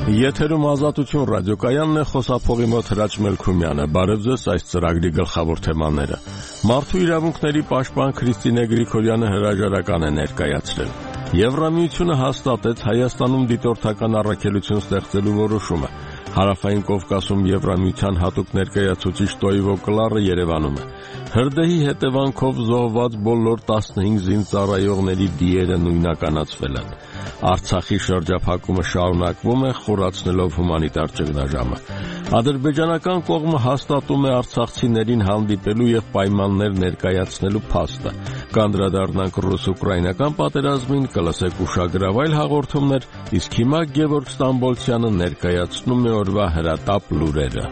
Եթերում Ազատություն ռադիոկայանն է, խոսափողի մոտ Հրաչ Մելքումյանը։ Բարև ձեզ, այս ծրագրի գլխավոր թեմաները։ Մարդու իրավունքների պաշտպան Քրիստինե Գրիգորյանը հրաժարական է ներկայացրել։ Եվրամիությունը հաստատեց Հայաստանում դիտորդական առաքելություն ստեղծելու որոշումը։ Հարավային Կովկասում Եվրամիության հատուկ ներկայացուցիչ Տոյվո Կլարը Երևանում է։ Հրդեհի հետևանքով զոհված բոլոր 15 զինծառայողների դիերը նույնականացվել են։ Արցախի շրջափակումը շարունակվում է, խորացնելով հումանիտար ճգնաժամը։ Ադրբեջանական կողմը հաստատում է արցախցիներին հանդիպելու եւ պայմաններ ներկայացնելու փաստը։ Կանդրադառնանք ռուս-ուկրաինական պատերազմին, կլսեք ուշագրավայր հաղորդումներ, իսկ հիմա Գևորգ Ստամբոլցյանը ներկայացնում է օրվա հրատապ լուրերը։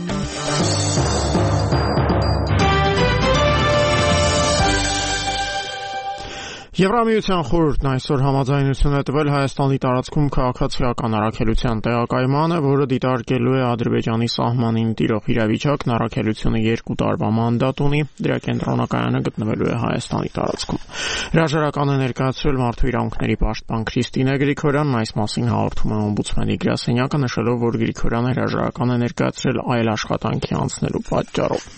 Եվրամիության խորհուրդն այսօր համաձայնություն է տվել Հայաստանի տարածքում քաղաքացիական առաքելության տեղակայմանը, որը դիտարկելու է Ադրբեջանի սահմանին տիրող իրավիճակն, առաքելությունը 2 տարվա մանդատ ունի, դրա կենտրոնակայանը գտնվելու է Հայաստանի տարածքում։ Հրաժարական է ներկայացրել մարդու իրավունքների պաշտպան Քրիստինե Գրիգորյանն, այս մասին հաղորդում է օմբուդսմենի գրասենյակը, նշելով, որ Գրիգորյանը հրաժարական է ներկայացրել այլ աշխատանքի անցնելու պատճառով։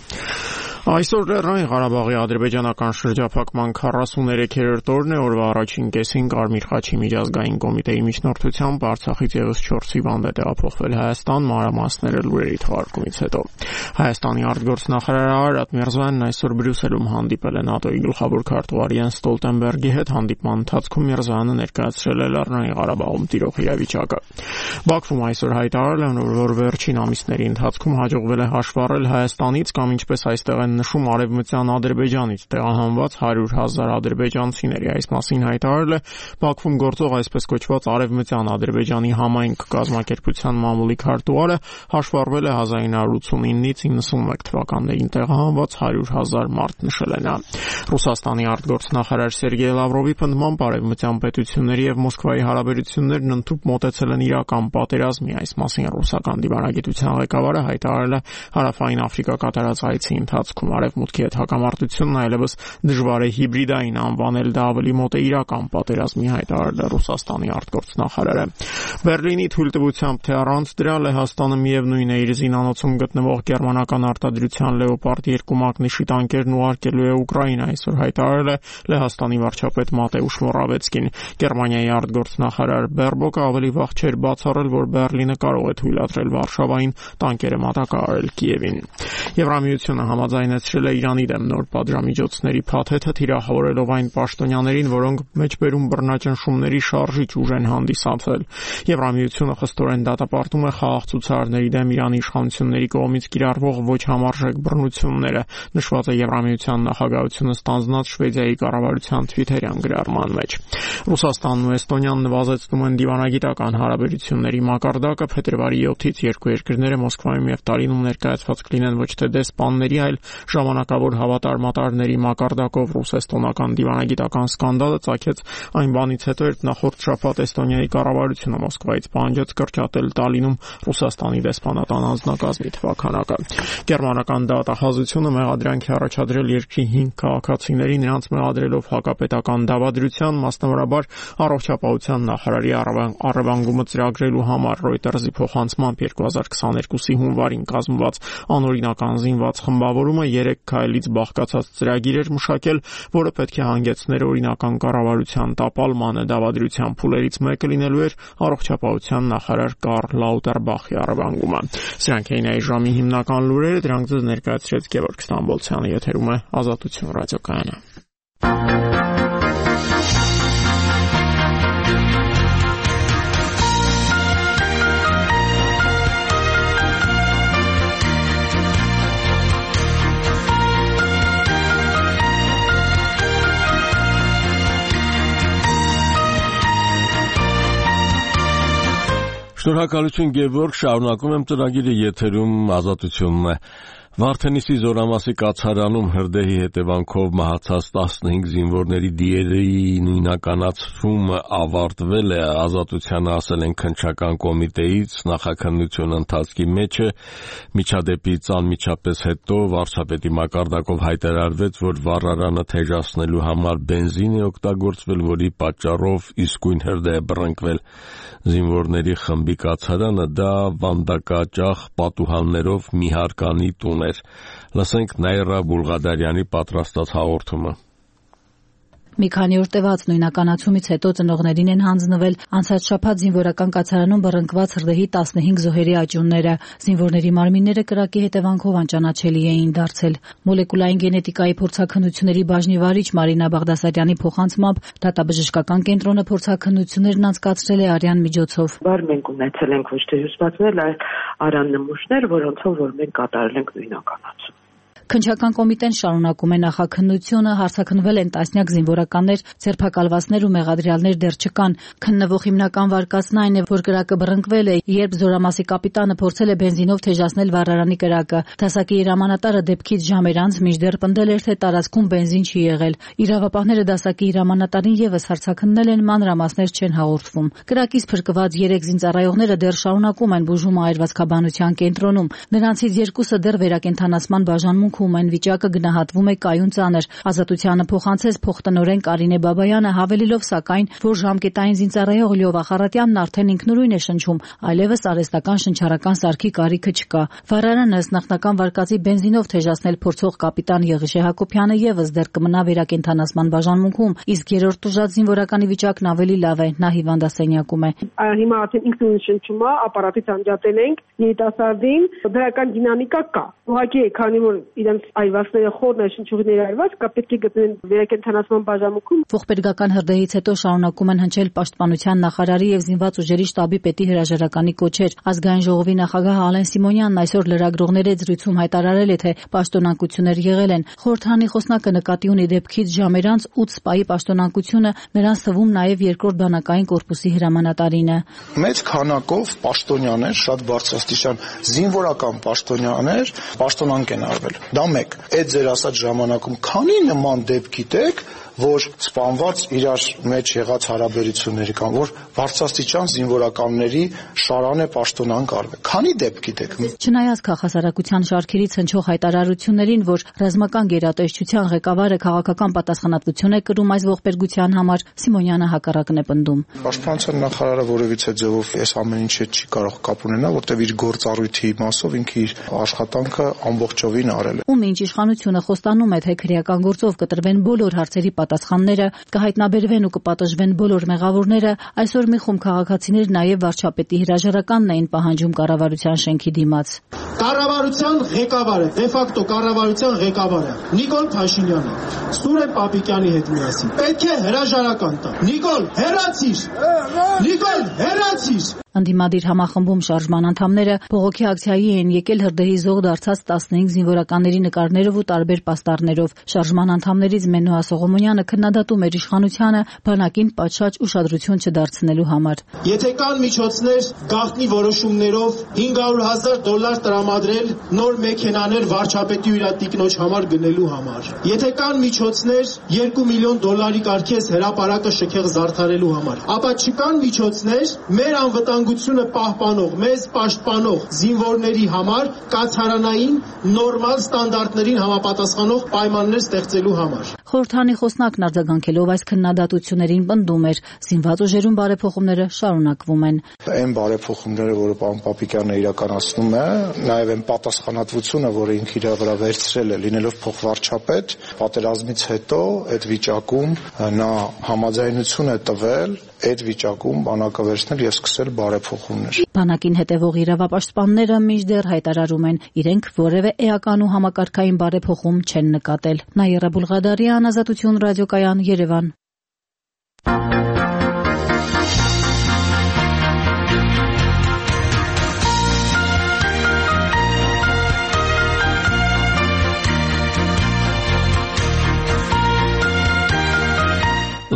Այսօր Լեռնային Ղարաբաղի ադրբեջանական շրջափակման 43-րդ օրն է, օրվա առաջին կեսին Կարմիր խաչի միջազգային կոմիտեի միջնորդությամբ Արցախից ևս 4 հիվանդ է տեղափոխվել Հայաստան, մանրամասները լուրերի թողարկումից հետո։ Հայաստանի արտգործնախարար Արարատ Միրզոյանն այսօր Բրյուսելում հանդիպել է ՆԱՏՕ-ի գլխավոր քարտուղար Յենս Ստոլտենբերգի հետ, հանդիպման ընթացքում Միրզոյանը ներկայացրել է Լեռնային Ղարաբաղում տիրող իրավիճակը։ Բաքվում այսօր հայտարարել են, որ վերջին ամիսների ընթացքում հաջողվել է հաշվառել Հայաստանից կամ ինչպես այստեղ նշում արևմտյան Ադրբեջանից տեղահանված 100,000 ադրբեջանցիների, այս մասին հայտարարել է Բաքվում գործող այսպես կոչված արևմտյան Ադրբեջանի համայնք կազմակերպության մամուլի քարտուղարը, հաշվառվել է 1989-ից 91 թվականներին տեղահանված 100,000 մարդ, նշել է նա։ Ռուսաստանի արտգործնախարար Սերգեյ Լավրովի պնդմամբ արևմտյան պետությունների եւ Մոսկվայի հարաբերություններն ընդհանուր մոտեցել են իրական պատերազմի, այս մասին ռուսական դիվանագիտության ղեկավարը հայտարարել է Հարավային Աֆրիկա կատարած այցի ընթացքում։ Արևմուտքի հետ հակամարտությունն այլևս դժվար է հիբրիդային անվանել, դա ավելի մոտ է իրական պատերազմի, հայտարարել է Ռուսաստանի արտգործնախարարը։ Բերլինի թույլտվությամբ, թե առանց դրա Լեհաստանը միևնույն է իր զինանոցում գտնվող գերմանական արտադրության Լեոպարդ 2 մակնիշի տանկերն ուղարկելու է Ուկրաինա, այսօր հայտարարել է Լեհաստանի վարչապետ Մատեուշ Մորավեցկին։ Գերմանիայի արտգործնախարար Բերբոկը ավելի վաղ չէր բացառել, որ Բերլինը կարող է թույլատրել Վարշավային տանկերը մատակարարել Կիևին։ Եվրամիությունը համաձայնեցրել է Իրանի դեմ նոր պատժամիջոցների փաթեթը, թիրախավորելով այն պաշտոնյաներին, որոնք մեջբերում բռնաճնշումների շարժիչ ուժ են հանդիսացել։ Եվրամիությունը խստորեն դատապարտում է խաղաղ ցուցարարների դեմ Իրանի իշխանությունների կողմից կիրառվող ոչ համարժեք բռնությունները, նշված է Եվրամիության նախագահությունը ստանձնած Շվեդիայի կառավարության թվիթերյան գրառման մեջ։ Ռուսաստանն ու Էստոնիան նվազեցնում են դիվանագիտական հարաբերությունների մակարդակը, փետրվարի 7-ից երկու երկրները Մոսկվայում եւ Տալինում ներկայացված կլինեն ոչ թե դեսպանների, այլ ժամանակավոր հավատարմատարների մակարդակով։ Ռուս-էստոնական դիվանագիտական սկանդալը ծագեց այն բանից հետո, երբ նախորդ շաբաթ Էստոնիայի կառավարությունը Մոսկվայից պահանջեց կրճատել Տալինում Ռուսաստանի դեսպանատան անձնակազմի թվաքանակը։ Գերմանական դատախազությունը մեղադրանք է առաջադրել երկրի 5 քաղաքացիների, նրանց մեղադրելով հակապետական դավադրության, մասնավորաբար առողջապահության նախարարի առևանգումը ծրագրելու համար։ Reuters-ի փոխանցմամբ 2022-ի հունվարին կազմված անօրինական զինված խմբավորումը 3 քայլից բաղկացած ծրագիր էր մշակել, որը պետք է հանգեցներ օրինական կառավարության տապալմանը։ Դավադրության փուլերից մեկը լինելու էր առողջապահության նախարար Կարլ Լաուտերբախի առևանգումը։ Սրանք էին այս ժամի հիմնական լուրերը, դրանք ձեզ ներկայացրեց Գևորգ Ստամբոլցյանը, եթերում է Ազատություն ռադիոկայանը։ Շնորհակալություն Գևորգ, շարունակում եմ ծրագիրը, եթերում Ազատությունն է։ Վարդենիսի Զորամասի կացարանում հրդեհի հետևանքով մահացած 15 զինվորների դիերի նույնականացումը ավարտվել է, ազատությանը ասել են քննչական կոմիտեից, նախաքննության ընթացքի մեջ է, միջադեպից անմիջապես հետո վարչապետի մակարդակով հայտարարվեց, որ վառարանը թեժացնելու համար բենզին է օգտագործվել, որի պատճառով իսկույն հրդեհ է բռնկվել։ Զինվորների խմբի կացարանը դա վանդակաճախ պատուհաններով մի հարկանի տուն էր։ Լսենք Նաիրա Բուլղադարյանի պատրաստած հաղորդումը։ Մի քանի օր տևած նույնականացումից հետո ծնողներին են հանձնվել անցած շաբաթ զինվորական կացարանում բռնկված հրդեհի 15 զոհերի աճյունները։ Զինվորների մարմինները կրակի հետևանքով անճանաչելի էին դարձել։ Մոլեկուլային գենետիկայի փորձաքննությունների բաժնի վարիչ Մարինա Բաղդասարյանի փոխանցմամբ դատաբժշկական կենտրոնը փորձաքննություններն անցկացրել է արյան միջոցով։ Բար մենք ունեցել ենք ոչ թե հյուսվածքներ, այլ արյան նմուշներ, որոնցով որ մենք կատարել ենք նույնականացում։ Քննչական կոմիտեն շարունակում է նախաքննությունը, հարցաքննվել են տասնյակ զինվորականներ, ձերբակալվածներ ու մեղադրյալներ դեռ չկան։ Քննվող հիմնական վարկածն այն է, որ կրակը բռնկվել է, երբ Զորամասի կապիտանը փորձել է բենզինով թեժացնել վառարանի կրակը։ Դասակի հրամանատարը դեպքից ժամեր անց մինչդեռ պնդել էր, թե տարածքում բենզին չի եղել։ Իրավապահները դասակի հրամանատարին եւս հարցաքննել են, մանրամասներ չեն հաղորդվում։ Կրակից փրկված 3 զինծառայողները դեռ շարունակում են բուժումը այրվածքաբանության կենտրոնում։ Նրանցից 2-ը դեռ վերակենդանացման բաժանմունք են, վիճակը գնահատվում է կայուն ծանր։ Ազատությանը փոխանցեց փոխտնօրեն Կարինե Բաբայանը, հավելելով սակայն, որ ժամկետային զինծառայող Լյովա Խարատյանն արդեն ինքնուրույն է շնչում, այլևս արհեստական շնչառական սարքի կարիքը չկա։ Վառարանը ըստ նախնական վարկածի բենզինով թեժացնել փորձող կապիտան Եղիշե Հակոբյանը եւս դեռ կմնա վերակենդանացման բաժանմունքում, իսկ երրորդ տուժած զինվորականի վիճակն ավելի լավ է, նա հիվանդասենյակում է։ Հիմա արդեն ինքնուրույն շնչում է, ապարատից անջատել ենք երիտասարդին, դրական դինամիկա կա։ Ուղղակի է, քանի որ իրենց այրվածքները խորն է, շնչուղիները այրված, կա պետք է գտնեն վերակենդանացման բաժանմունքում։ Ողբերգական հրդեհից հետո շարունակում են հնչել պաշտպանության նախարարի եւ զինված ուժերի շտաբի պետի հրաժարականի կոչեր։ Ազգային ժողովի նախագահ Ալեն Սիմոնյանն այսօր լրագրողների հետ զրույցում հայտարարել է, թե պաշտոնակություններ եղել են։ Խորհրդանի խոսնակը նկատի ունի դեպքից ժամեր անց 8 սպայի պաշտոնակությունը, նրանց թվում նաեւ երկրորդ բանակային կորպուսի հրամանատարինը։ Մեծ քանակով պաշտոնյաներ, շատ բարձրաստիճան զինվորական պաշտոնյաներ պաշտոնանկ են արվել։ Դա մեկ։ Այդ ձեր ասած ժամանակում քանի նման դեպք գիտեք, որ սպանված իրար մեջ եղած հարաբերությունների կամ որ բարձրաստիճան զինվորականների շարան է պաշտոնանկ արվել։ Քանի դեպք գիտեք։ Չնայած քաղաքասարակության շարքերից հնչող հայտարարություններին, որ ռազմական գերատեսչության ղեկավարը քաղաքական պատասխանատվություն է կրում այս ողբերգության համար, Սիմոնյանը հակառակն է պնդում։ Պաշտպանության նախարարը որևիցե ձևով այս ամեն ինչը չի կարող կապ ունենալ, որտեղ իր գործառույթի մասով ինքը իր աշխատանքը ամբողջովին արել է։ Ում ինչ իշխանությունը խոստանում է, թե քրեական գործով կտրվեն բոլոր հարցերի պատասխանները, կհայտնաբերվեն ու կպատժվեն բոլոր մեղավորները, այսօր մի խումբ քաղաքացիներ նաև վարչապետի հրաժարականն էին պահանջում կառավարության շենքի դիմաց։ Կառավարության ղեկավարը, դե ֆակտո կառավարության ղեկավարը Նիկոլ Փաշինյանը Սուրեն Պապիկյանի հետ միասին պետք է հրաժարական տա։ Նիկոլ, հեռացիր։ Նիկոլ, հեռացիր։ Ընդդիմադիր համախմբում շարժման անդամները բողոքի ակցիայի են եկել հրդեհի զոհ դարձած 15 զինվորականների նկարներով ու տարբեր պաստառներով։ Շարժման անդամներից Մենոհա Սողոմոնյանը քննադատում էր իշխանությանը բանակին պատշաճ ուշադրություն չդարձնելու համար։ Եթե կան միջոցներ գաղտնի որոշումներով $500,000 տրամադրել նոր մեքենաներ վարչապետի ու իր տիկնոջ համար գնելու համար, եթե կան միջոցներ $2 միլիոն կարգես հրապարակը շքեղ զարդարելու համար, ապա չկան միջոցներ մեր անվտանգությունը պահպանող, մեզ պաշտպանող զինվորների համար կացարանային նորմալ ստանդարտներին համապատասխանող պայմաններ ստեղծելու համար։ Խորհրդանի խոսնակն արձագանքելով այս քննադատություններին պնդում էր, զինված ուժերում բարեփոխումները շարունակվում են։ Այն բարեփոխումները, որը պարոն Պապիկյանը իրականացնում է, նաև այն պատասխանատվությունը, որը ինքը իր վրա վերցրել է, լինելով փոխվարչապետ, պատերազմից հետո այդ վիճակում նա համաձայնություն է տվել այդ վիճակում բանակը վերցնել եւ սկսել բարեփոխումներ։ Բանակին հետևող իրավապաշտպանները մինչդեռ հայտարարում են, իրենք որևէ էական ու համակարգային բարեփոխում չեն նկատել։ Նաիրա Բուլղադարյան, Ազատություն ռադիոկայան, Երևան։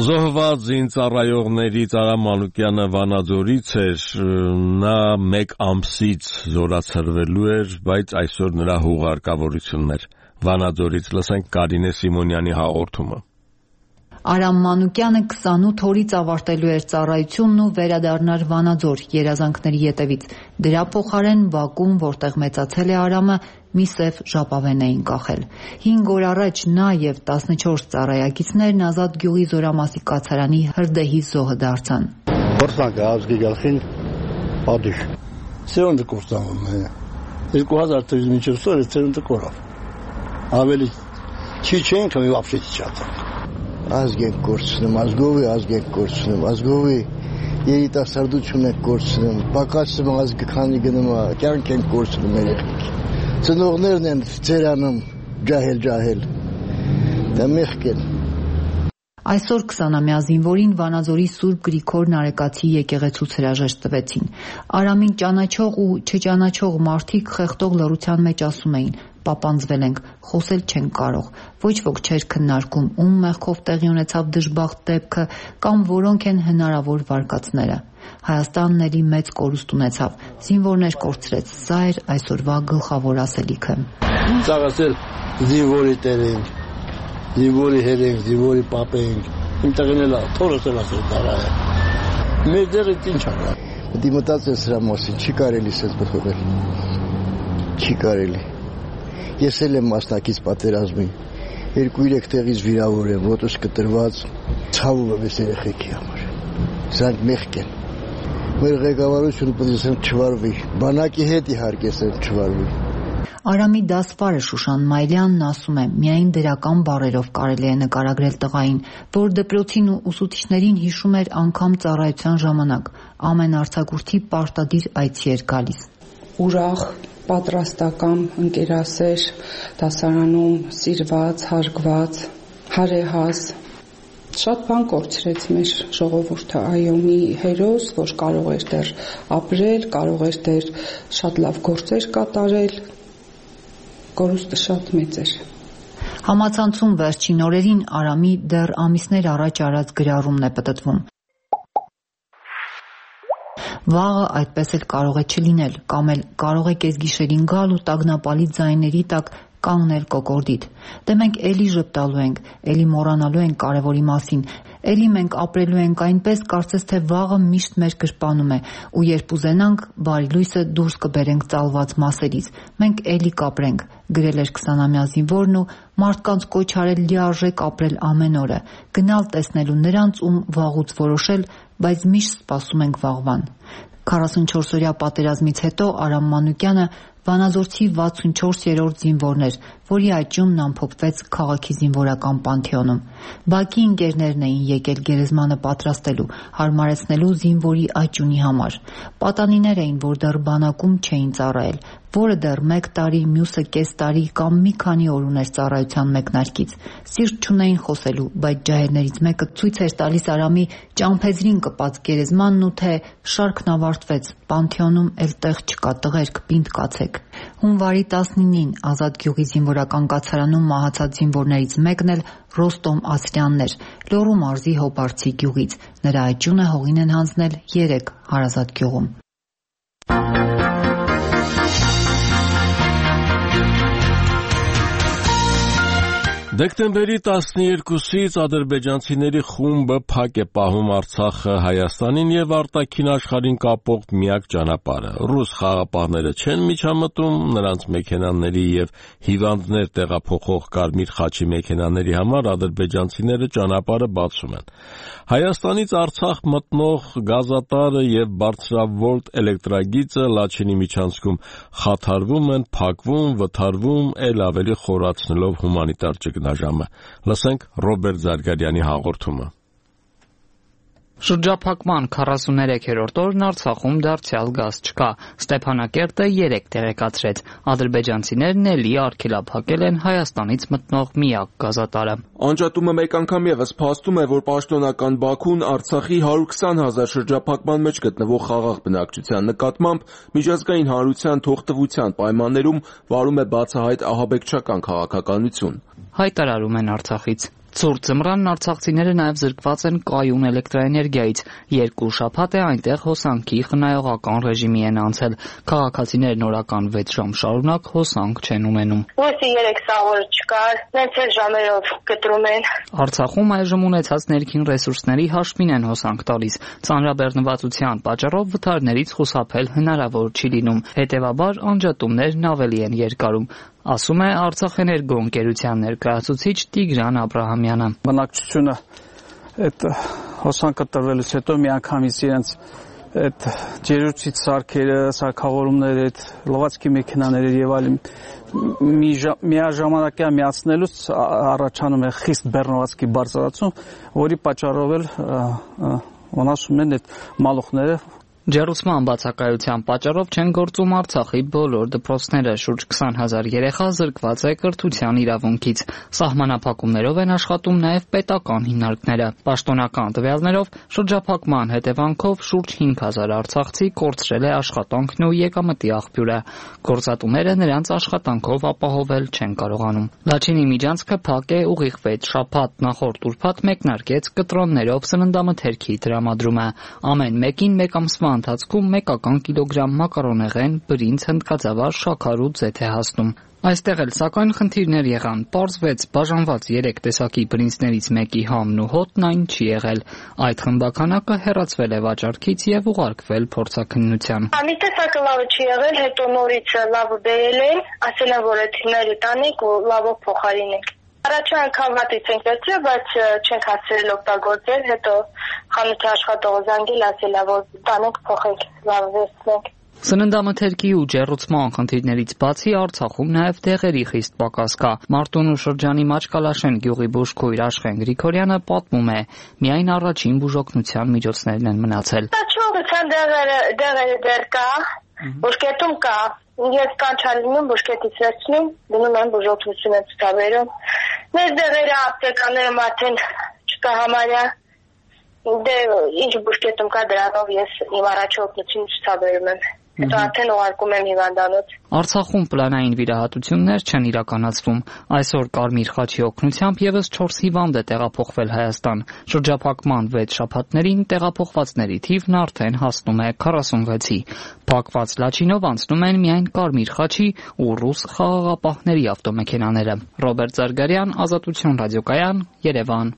Զոհված զինծառայողներից Արամ Մանուկյանը Վանաձորից էր, նա 1 ամսից զորացրվելու էր, բայց այսօր նրա հուղարկավորություններ։ Վանաձորից լսենք Կարինե Սիմոնյանի հաղորդումը։ Արամ Մանուկյանը 28 օրից ավարտելու էր ծառայությունն ու վերադառնար Վանաձոր երազանքների ետևից։ Դրա փոխարեն Բաքում, որտեղ մեծացել է Արամը, մի սև ժապավեն էին կախել։ 5 օր առաջ նա եւ 14 ծառայագիցներն Ազատ գյուղի Զորամասի կացարանի հրդեհի զոհը դարձան։ Գործնակը ազգի գլխին պատիժ։ Սերունդը կործանում է։ 2000 թվականից մինչև սորը սերունդը կորավ։ Ավելի չի չենք ու вообще չչացանք։ Ազգենք կորցնում, ազգենք կորցնում, ազգովի երիտասարդություն ենք կորցնում, պակասում ազգը քանի գնում, կյանք ենք կորցնում երեխեք։ Ծնողներն են ծերանում, ջահել, դա մեղք են։ Այսօր 20-ամյա զինվորին Վանաձորի Սուրբ Գրիգոր Նարեկացի եկեղեցուց հրաժեշտ տվեցին։ Արամին ճանաչող ու չճանաչող մարդիկ խեղդող լռության մեջ ասում էին. «Պապանձվել ենք, խոսել չենք կարող»։ Ոչ ոք չէր քննարկում, ում մեղքով տեղի ունեցավ դժբախտ դեպքը կամ որոնք են հնարավոր վարկածները։ Հայաստանն էլի մեծ կորուստ ունեցավ, զինվորներ կորցրեց, սա էր այսօրվա գլխավոր ասելիքը։ Ծաղացել զինվորի տեր ենք, զինվորի հեր ենք, զինվորի պապ ենք, իմ տեղին էլ թորս էլ ասել դարա է։ Մեր դեղը ինչ արա։ Պետք է մտածել սրա մասին, չի կարելի սենց բխողել։ Չի կարելի։ Ես էլ եմ մասնակից պատերազմի, 2-3 տեղից վիրավոր եմ, ոտս կտրված, ցավում եմ այս երեխեքի համար։ Սրանք մեղք են։ Մեր ղեկավարությունը պետք է չվարվի, բանակի հետ իհարկե չվարվի։ Արամի դասվարը Շուշան Մայլյանն ասում է, միայն դրական բառերով կարելի է նկարագրել տղային, որ դպրոցին ու ուսուցիչներին հիշում էր անգամ ծառայության ժամանակ, ամեն արձակուրդի պարտադիր այցի էր գալիս։ Ուրախ, պատրաստական, ընկերասեր, դասարանում սիրված, հարգված, հարեհաս, շատ բան կորցրեց մեր ժողովուրդը, այո, մի հերոս, որ կարող էր դեռ ապրել, կարող էր դեռ շատ լավ գործեր կատարել, կորուստը շատ մեծ էր։ Համացանցում վերջին օրերին Արամի դեռ ամիսներ առաջ արած գրառումն է պտտվում։ Վաղը այդպես էլ կարող է չլինել, կամ էլ կարող է կեսգիշերին գալ ու տագնապալի ձայների տակ կանգնել կոկորդիդ։ Դե մենք էլի ժպտալու ենք, էլի մոռանալու ենք կարևորի մասին, էլի մենք ապրելու ենք այնպես, կարծես թե վաղը միշտ մեր գրպանում է, ու երբ ուզենանք, բարի լույսը դուրս կբերենք ծալված մասերից, մենք էլի կապրենք, գրել էր 20-ամյա զինվորն ու մարդկանց կոչ արել լիարժեք ապրել ամեն օրը, գնալ տեսնելու նրանց, ում վաղուց որոշել, բայց միշտ սպասում ենք վաղվան։ 44-օրյա պատերազմից հետո Արամ Մանուկյանը Վանաձորցի 64-րդ զինվորն էր, որի աճյումն ամփոփվեց քաղաքի զինվորական պանթեոնում։ Բակի ընկերներն էին եկել գերեզմանը պատրաստելու, հարմարեցնելու զինվորի աճյունի համար։ Պատանիներ էին, որ դեռ բանակում չէին ծառայել, որը դեռ 1 տարի, մյուսը կես տարի կամ մի քանի օր ուներ ծառայության մեկնարկից։ Սիրտ չունեին խոսելու, բայց ջահելներից մեկը ցույց էր տալիս Արամի ճամփեզրին կպած գերեզմանն ու թե շարքն ավարտվեց, պանթեոնում էլ տեղ չկա, տղերք, պինդ կացեք։ Հունվարի 19-ին Ազատ գյուղի զինվորական կացարանում մահացած զինվորներից մեկն էլ Ռոստոմ Ասրյանն էր, Լոռու մարզի Հոբարցի գյուղից։ Նրա աճյունը հողին են հանձնել 3 Հարազատ գյուղում։ Դեկտեմբերի 12-ից ադրբեջանցիների խումբը փակ է պահում Արցախը Հայաստանին եւ արտաքին աշխարհին կապող միակ ճանապարհը։ Ռուս խաղապահները չեն միջամտում, նրանց մեքենաների եւ հիվանդներ տեղափոխող Կարմիր խաչի մեքենաների համար ադրբեջանցիները ճանապարհը բացում են։ Հայաստանից Արցախ մտնող գազատարը եւ բարձրավոլտ էլեկտրագիծը Լաչինի միջանցքում խաթարվում են, փակվում, վթարվում, ել ավելի խորացնելով հումանիտար ճգնաժամը։ Լսենք Ռոբերտ Զարգարյանի հաղորդումը։ Շրջափակման 43-րդ օրն Արցախում դարձյալ գազ չկա։ Ստեփանակերտը 3 տեղեկացրեց։ Ադրբեջանցիներն էլի արգելափակել են Հայաստանից մտնող միակ գազատարը։ Անջատումը մեկ անգամ եւս փաստում է, որ պաշտոնական Բաքուն Արցախի 120,000 շրջափակման մեջ գտնվող խաղաղ բնակչության նկատմամբ միջազգային հանրության թողտվության պայմաններում վարում է բացահայտ ահաբեկչական քաղաքականություն։ Հայտարարում են Արցախից։ Ցուրտ ձմռանն արցախցիները նաև զրկված են կայուն էլեկտրաէներգիայից։ 2 շաբաթ է այնտեղ հոսանքի խնայողական ռեժիմի են անցել։ Քաղաքացիներն օրական 6 ժամ շարունակ հոսանք չեն ունենում։ Ոսի 3 սաղորը չկար, նենց էլ ժամերով կտրում են։ Արցախում այժմ ունեցած ներքին ռեսուրսների հաշվին են հոսանք տալիս։ Ծանրաբեռնվածության պատճառով վթարներից խուսափել հնարավոր չի լինում։ Հետևաբար անջատումներն ավելի են երկարում, ասում է Արցախէներգո ընկերության ներկայացուցիչ Տիգրան Աբրահամյանը։ Բնակչությունը այդ հոսանքը տրվելուց հետո միանգամից իրենց այդ ջերուցիչ սարքերը, սարքավորումները, այդ լվացքի մեքենաները եւ այլն միաժամանակյա միացնելուց առաջանում է խիստ բեռնվածքի բարձրացում, որի պատճառով էլ վնասում են այդ մալուխները։ Ջեռուցման բացակայության պատճառով չեն գործում Արցախի բոլոր դպրոցները, շուրջ 20,000 երեխա զրկված է կրթության իրավունքից։ Սահմանափակումներով են աշխատում նաև պետական հիմնարկները։ Պաշտոնական տվյալներով շրջափակման հետևանքով շուրջ 5,000 արցախցի կորցրել է աշխատանքն ու եկամտի աղբյուրը։ Գործատուները նրանց աշխատանքով ապահովել չեն կարողանում։ Լաչինի միջանցքը փակ է ուղիղ 6 շաբաթ, նախորդ ուրբաթ մեկնարկեց կտրոններով սննդամթերքի տրամադրումը։ Ամեն մեկին մեկ ամսվա ընթացքում մեկական կիլոգրամ մակարոնեղեն, բրինձ, հնդկածավալ, շաքար ու ձեթ է հասնում։ Այստեղ էլ սակայն խնդիրներ եղան։ Պարզվեց բաժանված 3 տեսակի բրինձներից մեկի համն ու հոտն այն չի եղել։ Այդ խմբականակը հեռացվել է վաճառքից եւ ուղարկվել փորձաքննության։ Մի տեսակը լավը չի եղել, հետո նորից լավը բերել են, ասել են, որ այդ հիմները տանենք ու լավը փոխարինենք։ Առաջին անգամ հատից ենք վերցրել, բայց չենք հասցրել օգտագործել, հետո խանութի աշխատողը զանգել, ասել է, որ տանենք փոխենք, լավ վերցնենք։ Սննդամթերքի ու ջեռուցման խնդիրներից բացի Արցախում նաև դեղերի խիստ պակաս կա։ Մարտունու շրջանի Մաչկալաշեն գյուղի բուժքույր Աշխեն Գրիգորյանը պատմում է, միայն առաջին բուժօգնության միջոցներն են մնացել։ Ճողության դեղերը դեռ կա, բուժկետում կա, ես կանչալինում բուժկետից վերցնում, դնում եմ բուժօգնություն եմ ցուցաբերում։ Մեր դեղերը ապտեկաները արդեն չկա համարյա, դե ինչ բուժկետում կա դրանով ես իմ առաջի օգնությունը ցուցաբերում եմ։ Հետո արդեն ուղարկում եմ հիվանդանոց։ Արցախում պլանային վիրահատություններ չեն իրականացվում։ Այսօր Կարմիր խաչի օգնությամբ եւս 4 հիվանդ է տեղափոխվել Հայաստան։ Շրջափակման 6 շաբաթներին տեղափոխվածների թիվն արդեն հասնում է 46-ի։ Փակված Լաչինով անցնում են միայն Կարմիր խաչի ու ռուս խաղաղապահների ավտոմեքենաները։ Ռոբերտ Զարգարյան, Ազատություն ռադիոկայան, Երևան։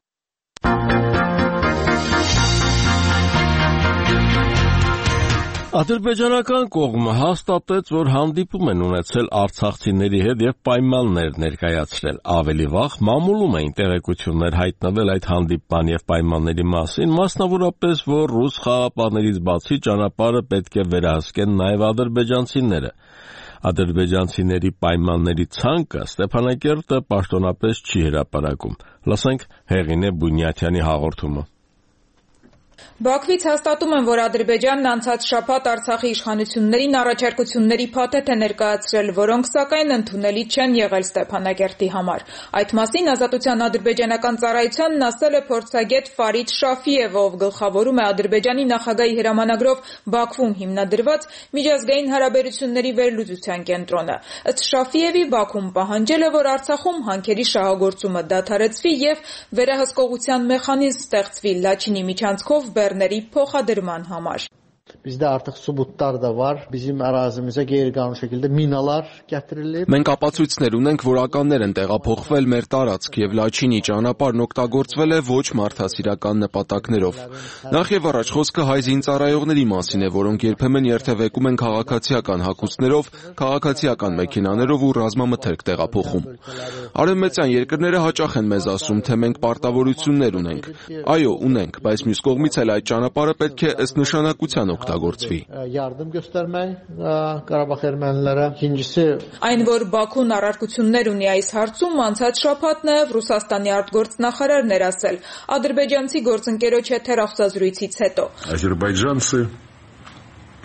Ադրբեջանական կողմը հաստատեց, որ հանդիպում են ունեցել արցախցիների հետ եւ պայմաններ ներկայացրել։ Ավելի վաղ մամուլում էին տեղեկություններ հայտնվել այդ հանդիպման եւ պայմանների մասին, մասնավորապես, որ ռուս խաղապահներից բացի ճանապարհը պետք է վերահսկեն նաեւ ադրբեջանցիները։ Ադրբեջանցիների պայմանների ցանկը Ստեփանակերտը պաշտոնապես չի հրապարակում։ Լսենք Հեղինե Բունյաթյանի հաղորդումը։ Բաքվից հաստատում են, որ Ադրբեջանն անցած շաբաթ Արցախի իշխանություններին առաջարկությունների փաթեթ է ներկայացրել, որոնք սակայն ընդունելի չեն եղել Ստեփանակերտի համար։ Այդ մասին Ազատության ադրբեջանական ծառայությանն ասել է փորձագետ Ֆարիդ Շաֆիևը, ով գլխավորում է Ադրբեջանի նախագահի հրամանագրով Բաքվում հիմնադրված միջազգային հարաբերությունների վերլուծության կենտրոնը։ Ըստ Շաֆիևի, Բաքուն պահանջել է, որ Արցախում հանքերի շահագործումը դադարեցվի եւ վերահսկողության մեխանիզմ ստեղծվի Լաչինի միջանցքով բեռների փոխադրման համար։ Bizdə artıq sübutlar da var. Bizim ərazimizə qeyri-qanuni şəkildə minalar gətirilib. Մենք ապացույցներ ունենք, որ ականներ են տեղափոխվել մեր տարածք եւ Լաչինի ճանապարհն օգտագործվել է ոչ մարդասիրական նպատակներով։ Նախ եւ առաջ խոսքը հայ զինծառայողների մասին է, որոնք երբեմն երթևեկում են քաղաքացիական հագուստներով, քաղաքացիական մեքենաներով ու ռազմամթերք տեղափոխում։ Արևմտյան երկրները հաճախ են մեզ ասում, թե մենք պարտավորություններ ունենք։ Այո, ունենք, բայց մյուս կողմից էլ այդ ճանապարհը պետք է ըստ նշանակության օգտագործվի։ Yardım göstərmək Qarabağ ermənilərə. İkincisi, այն որ Բաքուն առարկություններ ունի այս հարցում, անցած շաբաթ նաև Ռուսաստանի արտգործնախարարն էր ասել ադրբեջանցի գործընկերոջ հետ հեռախոսազրույցից հետո։ Ադրբեջանцы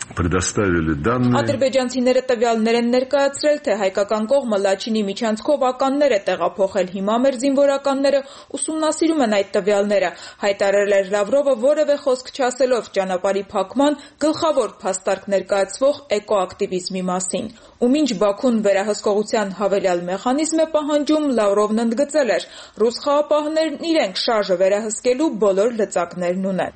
Ադրբեջանցիները տվյալներ են ներկայացրել, թե հայկական կողմը Լաչինի միջանցքով ականներ է տեղափոխել, հիմա մեր զինվորականները ուսումնասիրում են այդ տվյալները, հայտարարել էր Լավրովը որևէ խոսք չասելով ճանապարհի փակման գլխավոր փաստարկ ներկայացվող էկոակտիվիզմի մասին։ Ու մինչ Բաքուն վերահսկողության հավելյալ մեխանիզմ է պահանջում, Լավրովն ընդգծել էր, ռուս խաղապահներն իրենք շարժը վերահսկելու բոլոր լծակներն ունեն։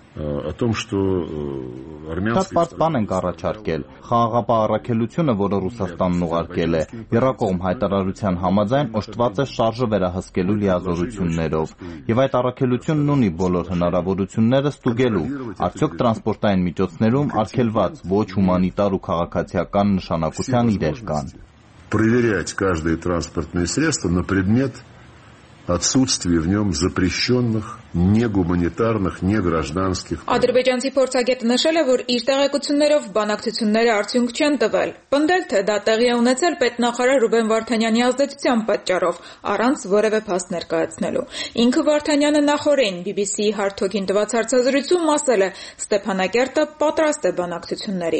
Շատ բան ենք առաջարկել։ Խաղաղապահ առաքելությունը, որը Ռուսաստանն ուղարկել է, եռակողմ հայտարարության համաձայն օժտված է շարժը վերահսկելու լիազորություններով, եւ այդ առաքելությունն ունի բոլոր հնարավորությունները ստուգելու, արդյոք տրանսպորտային միջոցներում արգելված ոչ հումանիտար ու քաղաքացիական նշանակության իրեր կան։ Проверять каждое транспортное средство на предмет отсутствия в нем запрещенных, негуманитарных, негражданских. Ադրբեջանցի փորձագետը նշել է, որ իր տեղեկություններով բանակցությունները արդյունք չեն տվել։ Պնդել, թե դա տեղի է ունեցել պետնախարար Ռուբեն Վարդանյանի ազդեցության պատճառով, առանց որևէ փաստ ներկայացնելու։ Ինքը Վարդանյանը նախօրեին BBC-ի հարթակին տված հարցազրույցում ասել է, Ստեփանակերտը պատրաստ է բանակցությունների։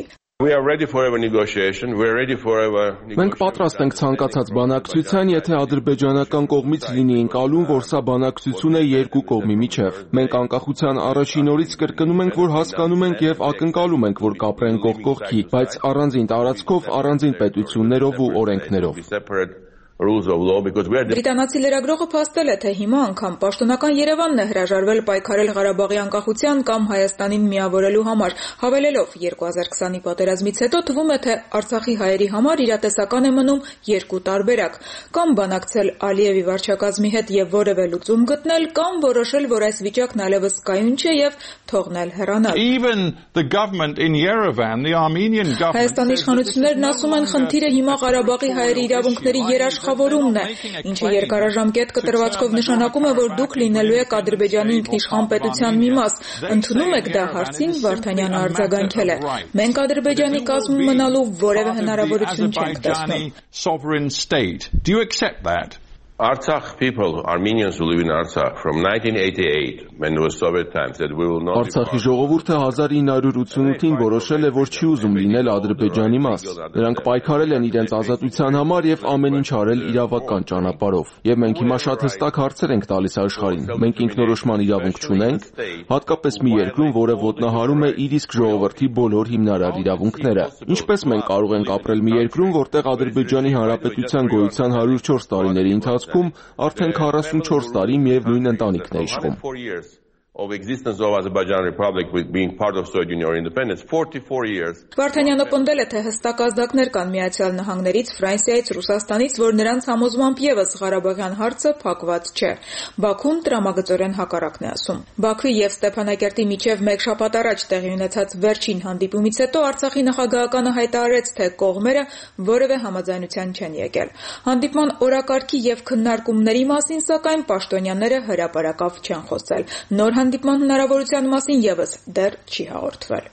Մենք պատրաստ ենք ցանկացած բանակցության, եթե ադրբեջանական կողմից լինի ընկալում, որ սա բանակցություն է երկու կողմի միջև։ Մենք անկախության առաջին օրից կրկնում ենք, որ հասկանում ենք եւ ակնկալում ենք, որ կապրեն կողք կողքի, բայց առանձին տարածքով, առանձին պետություններով ու օրենքներով։ Բրիտանացի լրագրողը փաստել է, թե հիմա անգամ պաշտոնական Երևանն է հրաժարվել պայքարել Ղարաբաղի անկախության կամ Հայաստանին միավորելու համար, հավելելով 2020-ի պատերազմից հետո թվում է, թե Արցախի հայերի համար իրատեսական է մնում երկու տարբերակ՝ կամ բանակցել Ալիևի վարչակազմի հետ եւ որևէ լուծում գտնել, կամ որոշել, որ այս վիճակն այլևս կայուն չէ եւ թողնել հեռանալ։ Հայաստանի իշխանություններն ասում են, խնդիրը հիմա Ղարաբաղի հայերի իրավունքների երաշխավորումն է, ինչը երկարաժամկետ կտրվածքով նշանակում է, որ դուք լինելու եք Ադրբեջանի ինքնիշխան պետության մի մաս։ Ընդունում եք դա հարցին, Վարդանյանը արձագանքել է։ Մենք Ադրբեջանի կազմում մնալու որևէ հնարավորություն չենք տեսնում։ Artsakh people, Armenians who live in Artsakh from 1988 when it was Soviet times said we will not Արցախի ժողովուրդը 1988-ին որոշել է, որ չի ուզում լինել Ադրբեջանի մաս։ Նրանք պայքարել են իրենց ազատության համար եւ ամեն ինչ արել իրավական ճանապարհով։ Եվ մենք հիմա շատ հստակ հարցեր ենք տալիս աշխարհին։ Մենք ինքնորոշման իրավունք չունենք, հատկապես մի երկրում, որը ոտնահարում է իր իսկ ժողովրդի բոլոր հիմնարար իրավունքները։ Ինչպես մենք կարող ենք ապրել մի երկրում, որտեղ Ադրբեջանի Հանրապետության գոյության 104 տարիների ընթացքում արդեն 44 տարի միևնույն ընտանիքն է իշխում։ of existence of Azerbaijan Republic with being part of Soviet Union or independence 44 years. Վարդանյանը պնդել է, թե հստակ ազդակներ կան Միացյալ Նահանգներից, Ֆրանսիայից, Ռուսաստանից, որ նրանց համոզմամբ եւս Ղարաբաղյան հարցը փակված չէ։ Բաքուն տրամագծորեն հակառակն է ասում։ Բաքվի եւ Ստեփանակերտի միջև մեկ շաբաթ առաջ տեղի ունեցած վերջին հանդիպումից հետո Արցախի նախագահականը հայտարարեց, թե կողմերը որևէ համաձայնության չեն եկել։ Հանդիպման օրակարգի եւ քննարկումների մասին, սակայն պաշտոնյաները հրապարակավ չեն խոսել։ Նոր հանդիպման հնարավորության մասին եւս դեռ չի հաղորդվել։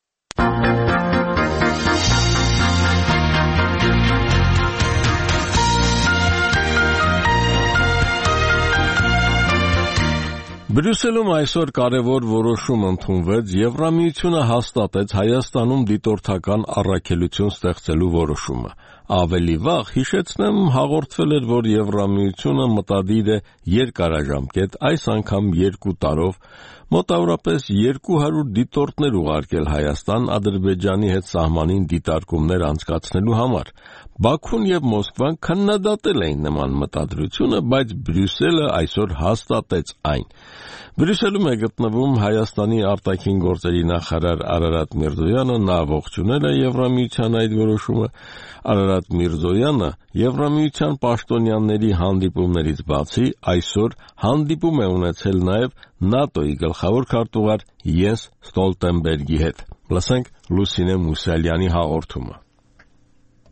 Բրյուսելում այսօր կարևոր որոշում ընդունվեց, Եվրամիությունը հաստատեց Հայաստանում դիտորդական առաքելություն ստեղծելու որոշումը։ Ավելի վաղ հիշեցնեմ, հաղորդվել էր, որ Եվրամիությունը մտադիր է երկարաժամկետ, այս անգամ 2 տարով, մոտավորապես 200 դիտորդներ ուղարկել Հայաստան Ադրբեջանի հետ սահմանին դիտարկումներ անցկացնելու համար։ Բաքուն եւ Մոսկվան քննադատել էին նման մտադրությունը, բայց Բրյուսելը այսօր հաստատեց այն։ Բրյուսելում է գտնվում Հայաստանի արտաքին գործերի նախարար Արարատ Միրզոյանը, նա ողջունել է Եվրամիության այդ որոշումը։ Արարատ Միրզոյանը Եվրամիության պաշտոնյաների հանդիպումներից բացի այսօր հանդիպում է ունեցել նաև ՆԱՏՕ-ի գլխավոր քարտուղար Յենս Ստոլտենբերգի հետ։ Լսենք Լուսինե Մուսալյանի հաղորդումը։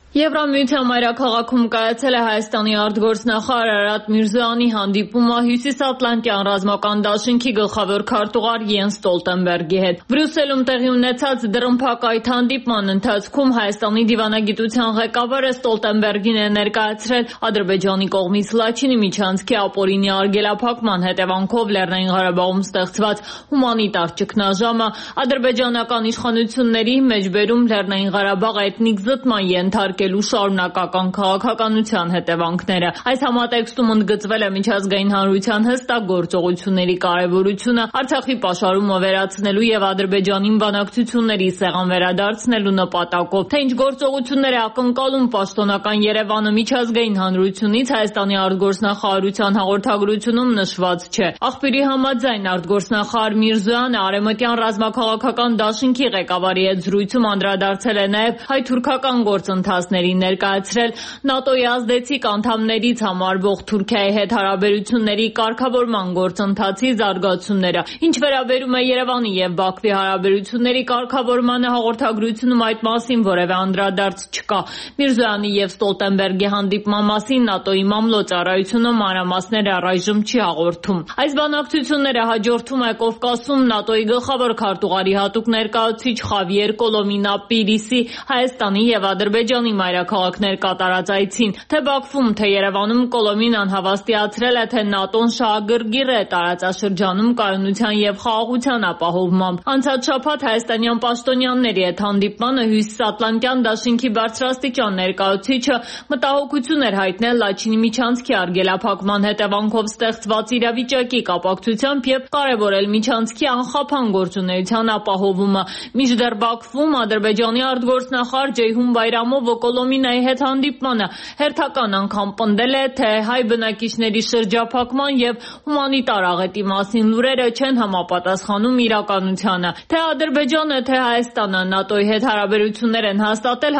Եվրամիության մայրաքաղաքում կայացել է Հայաստանի արտգործնախարար Արարատ Միրզոյանի հանդիպումը Հյուսիսատլանտյան ռազմական դաշինքի գլխավոր քարտուղար Յենս Ստոլտենբերգի հետ։ Բրյուսելում տեղի ունեցած դռնփակայթ հանդիպման ընթացքում Հայաստանի դիվանագիտության ղեկավարը Ստոլտենբերգին է ներկայացրել Ադրբեջանի կողմից Լաչինի միջանցքի ապօրինի արգելափակման հետևանքով Լեռնային Ղարաբաղում ստեղծված հումանիտար ճգնաժամը, ադրբեջանական իշխանությունների մեջբերում Լեռնային Ղարաբաղ էթնիկ զտման ենթարկելու շարունակական քաղաքականության հետևանքները։ Այս համատեքստում ընդգծվել է միջազգային հանրության հստակ գործողությունների կարևորությունը Արցախի պաշարումը վերացնելու եւ Ադրբեջանին բանակցությունների սեղան վերադարձնելու նպատակով, թե ինչ գործողություններ է ակնկալում պաշտոնական Երևանը միջազգային հանրությունից Հայաստանի արտգործնախարարության հաղորդագրությունում նշված չէ։ Աղբյուրի համաձայն արտգործնախարար Միրզոյանը արևմտյան ռազմաքաղաքական դաշինքի ղեկավարի հետ զրույցում անդրադարձել է նաեւ հայ-թուրքական գործընթացների ներկայացրել ՆԱՏՕ-ի ազդեցիկ անդամներից համարվող Թուրքիայի հետ հարաբերությունների կարգավորման գործընթացի զարգացումները։ Ինչ վերաբերում է Երևանի եւ Բաքվի հարաբերությունների կարգավորմանը, հաղորդագրությունում այդ մասին որևէ անդրադարձ չկա։ Միրզոյանի եւ Ստոլտենբերգի հանդիպման մասին ՆԱՏՕ-ի մամլոյցարայությունը մանրամասներ առայժմ չի հաղորդում։ Այս բանակցությունները հաջորդում է Կովկասում ՆԱՏՕ-ի գլխավոր քարտուղարի հատուկ ներկայացուցիչ Խավիեր Կոլոմինա Պիրիսի Հայաստանի եւ Ադրբեջանի մայրաքաղաքներ կատարած այցին։ Թե Բաքվում, թե Երևանում Կոլոմինան հավաստիացրել է, թե ՆԱՏՕ-ն շահագրգիռ է տարածաշրջանում կայունության եւ խաղաղության ապահովմամբ։ Անցած շաբաթ հայաստանյան պաշտոնյաների հետ հանդիպմանը Հյուսիսատլանտյան դաշինքի բարձրաստիճան ներկայացուցիչը մտահոգություն էր հայտնել Լաչինի միջանցքի արգելափակման հետևանքով ստեղծված իրավիճակի կապակցությամբ եւ կարեւորել միջանցքի անխափան գործունեության ապահովումը։ Մինչդեռ Բաքվում Ադրբեջանի արտգործնախարար Ջեյհուն Բայրամովը Կոլոմինայի հետ հանդիպմանը հերթական անգամ պնդել է, թե հայ բնակիչների շրջափակման եւ հումանիտար աղետի մասին լուրերը չեն համապատասխանում իրականությանը։ Թե Ադրբեջանը, թե Հայաստանը ՆԱՏՕ-ի հետ հարաբերություններ են հաստատել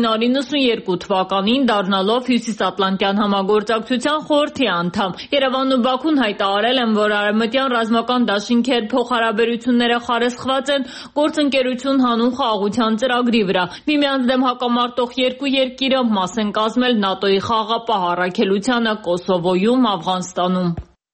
1992 թվականին, դառնալով Հյուսիսատլանտյան համագործակցության խորհրդի անդամ։ Երևանն ու Բաքուն հայտարարել են, որ արևմտյան ռազմական դաշինքի հետ փոխհարաբերությունները խարսխված են գործընկերություն հանուն խաղաղության ծրագրի վրա։ Միմյանց դեմ հակամարտող երկու երկիրը մաս են կազմել ՆԱՏՕ-ի խաղաղապահ առաքելությանը Կոսովոյում, Աֆղանստանում։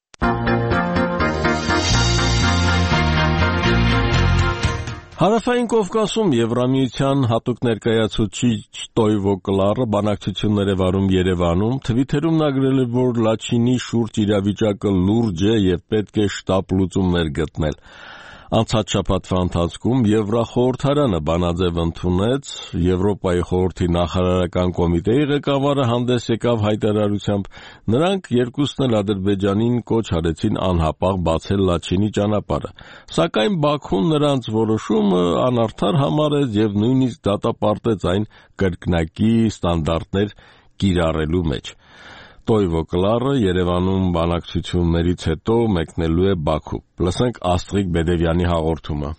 Հարավային Կովկասում Եվրամիության հատուկ ներկայացուցիչ Տոյվո Կլարը բանակցություններ է վարում Երևանում, Թվիթերում նա գրել է, որ Լաչինի շուրջ իրավիճակը լուրջ է եւ պետք է շտապ լուծումներ գտնել։ Անցած շաբաթվա ընթացքում Եվրախորհրդարանը բանաձև ընդունեց, Եվրոպայի խորհրդի նախարարական կոմիտեի ղեկավարը հանդես եկավ հայտարարությամբ, նրանք երկուսն էլ Ադրբեջանին կոչ արեցին անհապաղ բացել Լաչինի ճանապարհը, սակայն Բաքուն նրանց որոշումը անարդար համարեց եւ նույնիսկ դատապարտեց այն կրկնակի ստանդարտներ կիրառելու մեջ։ Տոյվո Կլարը Երևանում բանակցություններից հետո մեկնելու է Բաքու։ Լսենք Աստղիկ Բեդևյանի հաղորդումը։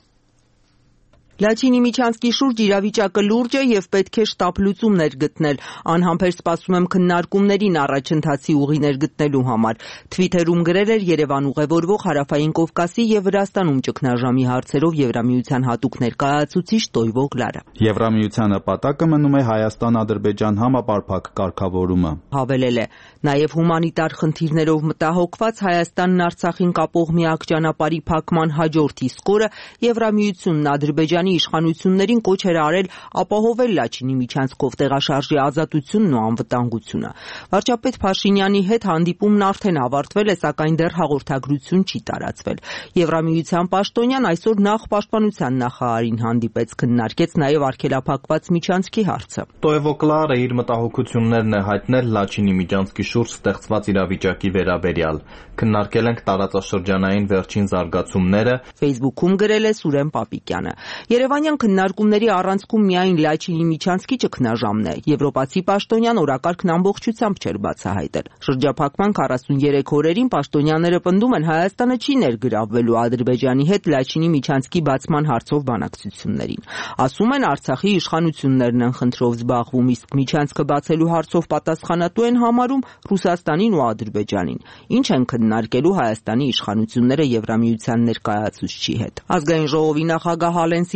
Լաչինի միջանցքի շուրջ իրավիճակը լուրջ է եւ պետք է շտապ լուծումներ գտնել։ Անհամբեր սպասում եմ քննարկումներին առաջընթացի ուղիներ գտնելու համար։ Թվիթերում գրել էր Երևան ուղևորվող Հարավային Կովկասի եւ Վրաստանում ճգնաժամի հարցերով Եվրամիության հատուկ ներկայացուցիչ Տոյվո Կլարը։ Եվրամիության նպատակը մնում է Հայաստան-Ադրբեջան համապարփակ կարգավորումը։ Հավելել է. նաեւ հումանիտար խնդիրներով մտահոգված Հայաստանն Արցախին կապող միակ ճանապարհի փակման հաջորդ իսկ օրը Եվրամիությունն Ադրբեջանի իշխանություններին կոչ էր արել ապահովել Լաչինի միջանցքով տեղաշարժի ազատությունն ու անվտանգությունը։ Վարչապետ Փաշինյանի հետ հանդիպումն արդեն ավարտվել է, սակայն դեռ հաղորդագրություն չի տարածվել։ Եվրամիության պաշտոնյան այսօր նախ պաշտպանության նախարարին հանդիպեց, քննարկեց նաև արգելափակված միջանցքի հարցը։ Տոյվո Կլարը իր մտահոգություններն է հայտնել Լաչինի միջանցքի շուրջ ստեղծված իրավիճակի վերաբերյալ։ Քննարկել ենք տարածաշրջանային վերջին զարգացումները։ Facebook-ում գրել է Սուրեն Պապիկյանը։ Երևանյան քննարկումների առանցքում միայն Լաչինի միջանցքի ճգնաժամն է։ Եվրոպացի պաշտոնյան օրակարգն ամբողջությամբ չէր բացահայտել։ Շրջափակման 43 օրերին պաշտոնյաները պնդում են Հայաստանը չի ներգրավվելու Ադրբեջանի հետ Լաչինի միջանցքի բացման հարցով բանակցություններին։ Ասում են Արցախի իշխանություններն են խնդրով զբաղվում, իսկ միջանցքը բացելու հարցով պատասխանատու են համարում Ռուսաստանին ու Ադրբեջանին։ Ինչ են քննարկելու Հայաստանի իշխանությունները Եվրամիության ներկայացուցչի հետ։ Ազգային ժողովի նախագահ Հալենսի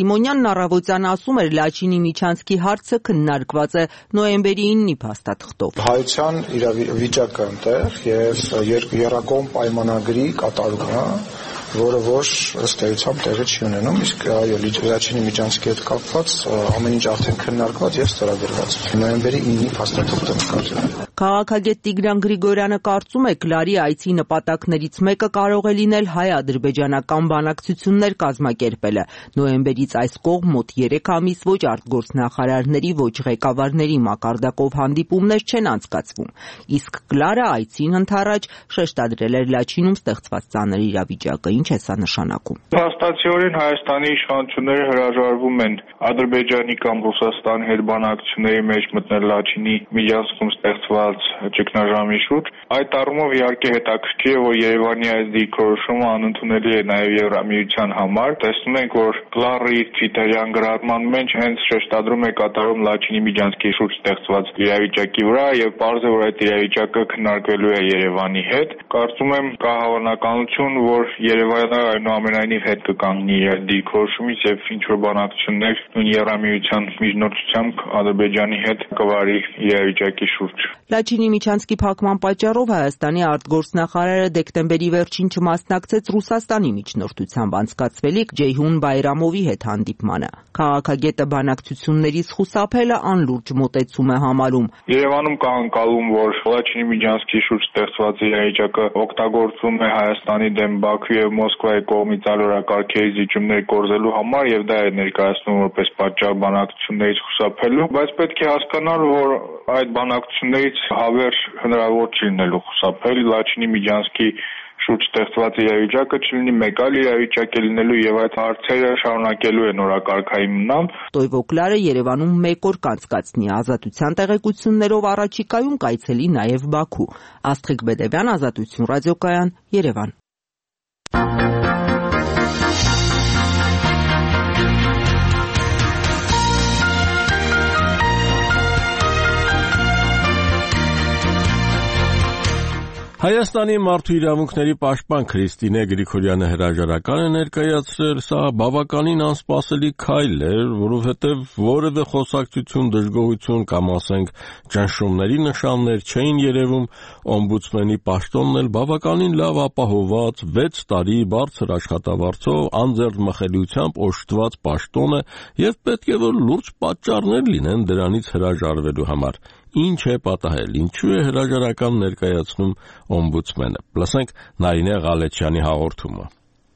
Սիմոնյանն առավոտյան ասում էր, Լաչինի Միչանսկի հարցը քննարկված է նոյեմբերի 9-ի փաստաթղթով։ Հայության իրավիճակը այնտեղ եւ երկկողմ պայմանագրի կատարումը, որը ոչ ըստ էության տեղի չի ունենում, իսկ այո, Լաչինի Միչանսկի հետ կապված ամեն ինչ արդեն քննարկված եւ ստորագրված։ Նոյեմբերի 9-ի փաստաթղթը նկատել։ Քաղաքագետ Տիգրան Գրիգորյանը կարծում է, Կլարի այցի նպատակներից մեկը կարող է լինել հայ-ադրբեջանական բանակցություններ կազմակերպելը։ Նոյեմբերից այս կողմ մոտ 3 ամիս ոչ արտգործնախարարների, ոչ ղեկավարների մակարդակով հանդիպումներ չեն անցկացվում։ Իսկ Կլարը այցին ընդառաջ շեշտադրել էր Լաչինում ստեղծված ծանր իրավիճակը։ Ինչ է սա նշանակում։ Փաստացիորեն Հայաստանի իշխանությունները հրաժարվում են Ադրբեջանի կամ Ռուսաստանի հետ բանակցությունների մեջ մտնել Լաչինի Միջանսկում ստեղծված ճգնաժամի շուրջ։ Այդ առումով իհարկե հետաքրքիր է, որ Երևանի այս դիրքորոշումը անընդունելի է նաև Եվրամիության համար։ Տեսնում ենք, որ Կլարի քրիտերիան գրառման մեջ հենց շեշտադրում է կատարում Լաչինի Միջանսկի շուրջ ստեղծված իրավիճակի վրա եւ պարզ է, որ այդ իրավիճակը քննարկվելու է Երևանի հետ։ Կարծում եմ կա հավանականություն, որ Երևանը այնուամենայնիվ հետ կկանգնի իր դիրքորոշումից եւ ինչ որ բանակցություններ նույն Եվրամիության միջնորդությամբ Ադրբեջանի հետ կվարի իրավիճակի շուրջ։ Լաչինի Միչանսկի փակման պատճառով Հայաստանի արտգործնախարարը դեկտեմբերի վերջին չմասնակցեց Ռուսաստանի միջնորդությամբ անցկացվելիք Ջեյհուն Բայրամովի հետ հանդիպմանը։ Քաղաքագետը բանակցություններից խուսափելը անլուրջ մոտեցում է համարում։ Երևանում կա անկալում, որ Լաչինի Միջանսկի շուրջ ստեղծված իրավիճակը օգտագործվում է Հայաստանի դեմ Բաքվի եւ Մոսկվայի կողմից այլորակարգերի զիջումներ կորզելու համար եւ դա է ներկայացնում որպես պատճառ բանակցություններից խուսափելու, բայց պետք է հասկանալ, որ այդ բանակցություններից հավերժ հնարավոր չի լինելու խուսափել։ Լաչինի Միջանսկի շուրջ ստեղծված իրավիճակը չլինի մեկ այլ իրավիճակ է լինելու եւ այդ հարցերը շարունակելու են օրակարգային մնալ։ Տոյվո Կլարը Երևանում 1 օր կանցկացնի ազատության տեղեկություններով առաջիկայում կայցելի նաեւ Բաքու։ Աստղիկ Բեդևյան, Ազատություն ռադիոկայան, Երևան։ Հայաստանի մարդու իրավունքների պաշտպան Քրիստինե Գրիգորյանը հրաժարական է ներկայացրել, սա բավականին անսպասելի քայլ էր, որովհետև որևէ խոսակցություն, դժգոհություն կամ ասենք ճնշումների նշաններ չէին երևում, օմբուդսմենի պաշտոնն էլ բավականին լավ ապահովված 6 տարի բարձր աշխատավարձով անձեռն մխելիությամբ օժտված պաշտոն է եւ պետք է որ լուրջ պատճառներ լինեն դրանից հրաժարվելու համար։ Ինչ է պատահել, ինչու է հրաժարական ներկայացնում օմբուդսմենը։ Լսենք Նարինե Ղալեչյանի հաղորդումը։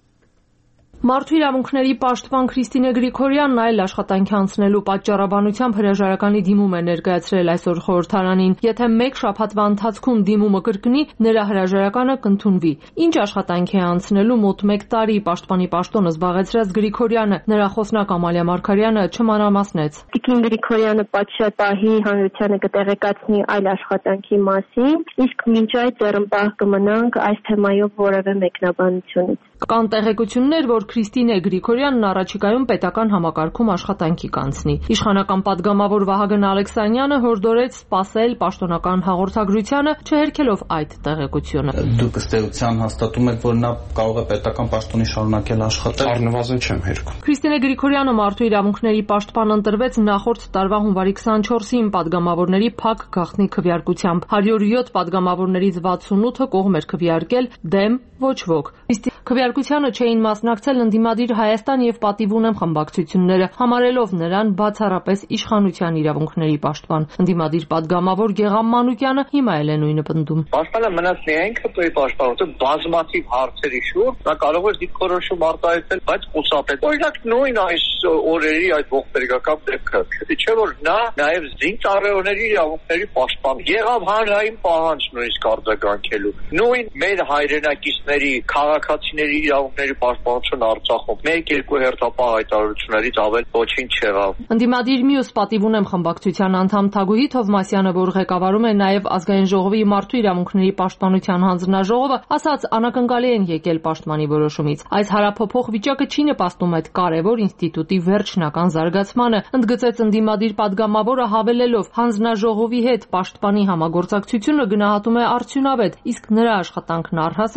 Մարդու իրավունքների պաշտպան Քրիստինե Գրիգորյանն այլ աշխատանքի անցնելու պատճառաբանությամբ հրաժարականի դիմում է ներկայացրել այսօր խորհրդարանին։ Եթե մեկ շաբաթվա ընթացքում դիմումը կրկնի, նրա հրաժարականը կընդունվի։ Ինչ աշխատանք է անցնելու մոտ 1 տարի պաշտպանի պաշտոնը զբաղեցրած Գրիգորյանը, նրա խոսնակ Ամալիա Մարգարյանը չմանրամասնեց։ Տիկին Գրիգորյանը պատշաճահի հանրությանը կտեղեկացնի այլ աշխատանքի մասին, իսկ մինչ այդ դեռ կմնանք այս թեմայով որևէ մեկնաբանությունից։ Կան տեղեկություններ, որ Քրիստինե Գրիգորյանն առաջիկայում պետական համակարգում աշխատանքի կանցնի։ Իշխանական падգամավոր Վահագն Ալեքսանյանը հորդորեց սպասել պաշտոնական հաղորդագրությանը, չհերքելով այդ տեղեկությունը։ Դուք ըստ էության հաստատում եք, որ նա կարող է պետական պաշտոնի շարունակել աշխատել։ Առնվազն չեմ հերքում։ Քրիստինե Գրիգորյանը մարդու իրավունքների պաշտպան ընտրվեց նախորդ տարվա հունվարի 24-ին падգամավորների փակ գաղտնի քվեարկությամբ։ 107 падգամավորներից 68-ը կողմ էր քվեարկել, դեմ ոչ ոք։ Քվեարկությանը չէին մասնակցել ընդդիմադիր Հայաստան եւ Պատիվ ունեմ խմբակցությունները, համարելով նրան բացառապես իշխանության իրավունքների պաշտպան։ Ընդդիմադիր падգամավոր Գեղամ Մանուկյանը հիմա էլ է նույնը պնդում։ Պաշտպանը մնաց միայն ԿՊ-ի պաշտպանությունը բազմաթիվ հարցերի շուրջ, նա կարող էր դիրքորոշում արտահայտել, բայց խուսափել։ Օրինակ նույն այս օրերի այդ ողբերգական դեպքը, չէ՞ որ նա նաեւ զինծառայողների իրավունքների պաշտպան եղավ հանրային պահանջ նույնիսկ արձագանքելու։ Նույն մեր հայրենակիցների քաղաքացիների իրավունքների պաշտպանություն Արցախում 1-2 հերթապահ հայտարարություններից ավել ոչինչ չեղավ։ Ընդդիմադիր մյուս Պատիվ ունեմ խմբակցության անդամ Թագուհի Թովմասյանը, որ ղեկավարում է նաև Ազգային ժողովի մարդու իրավունքների պաշտպանության հանձնաժողովը, ասաց անակնկալի են եկել պաշտպանի որոշումից։ Այս հարաբերփոխ վիճակը չի նպաստում այդ կարևոր ինստիտուտի վերջնական զարգացմանը, ընդգծեց ընդդիմադիր падգամավորը, հավելելով հանձնաժողովի հետ պաշտպանի համագործակցությունը գնահատում է արդյունավետ, իսկ նրա աշխատանքն առհասարակ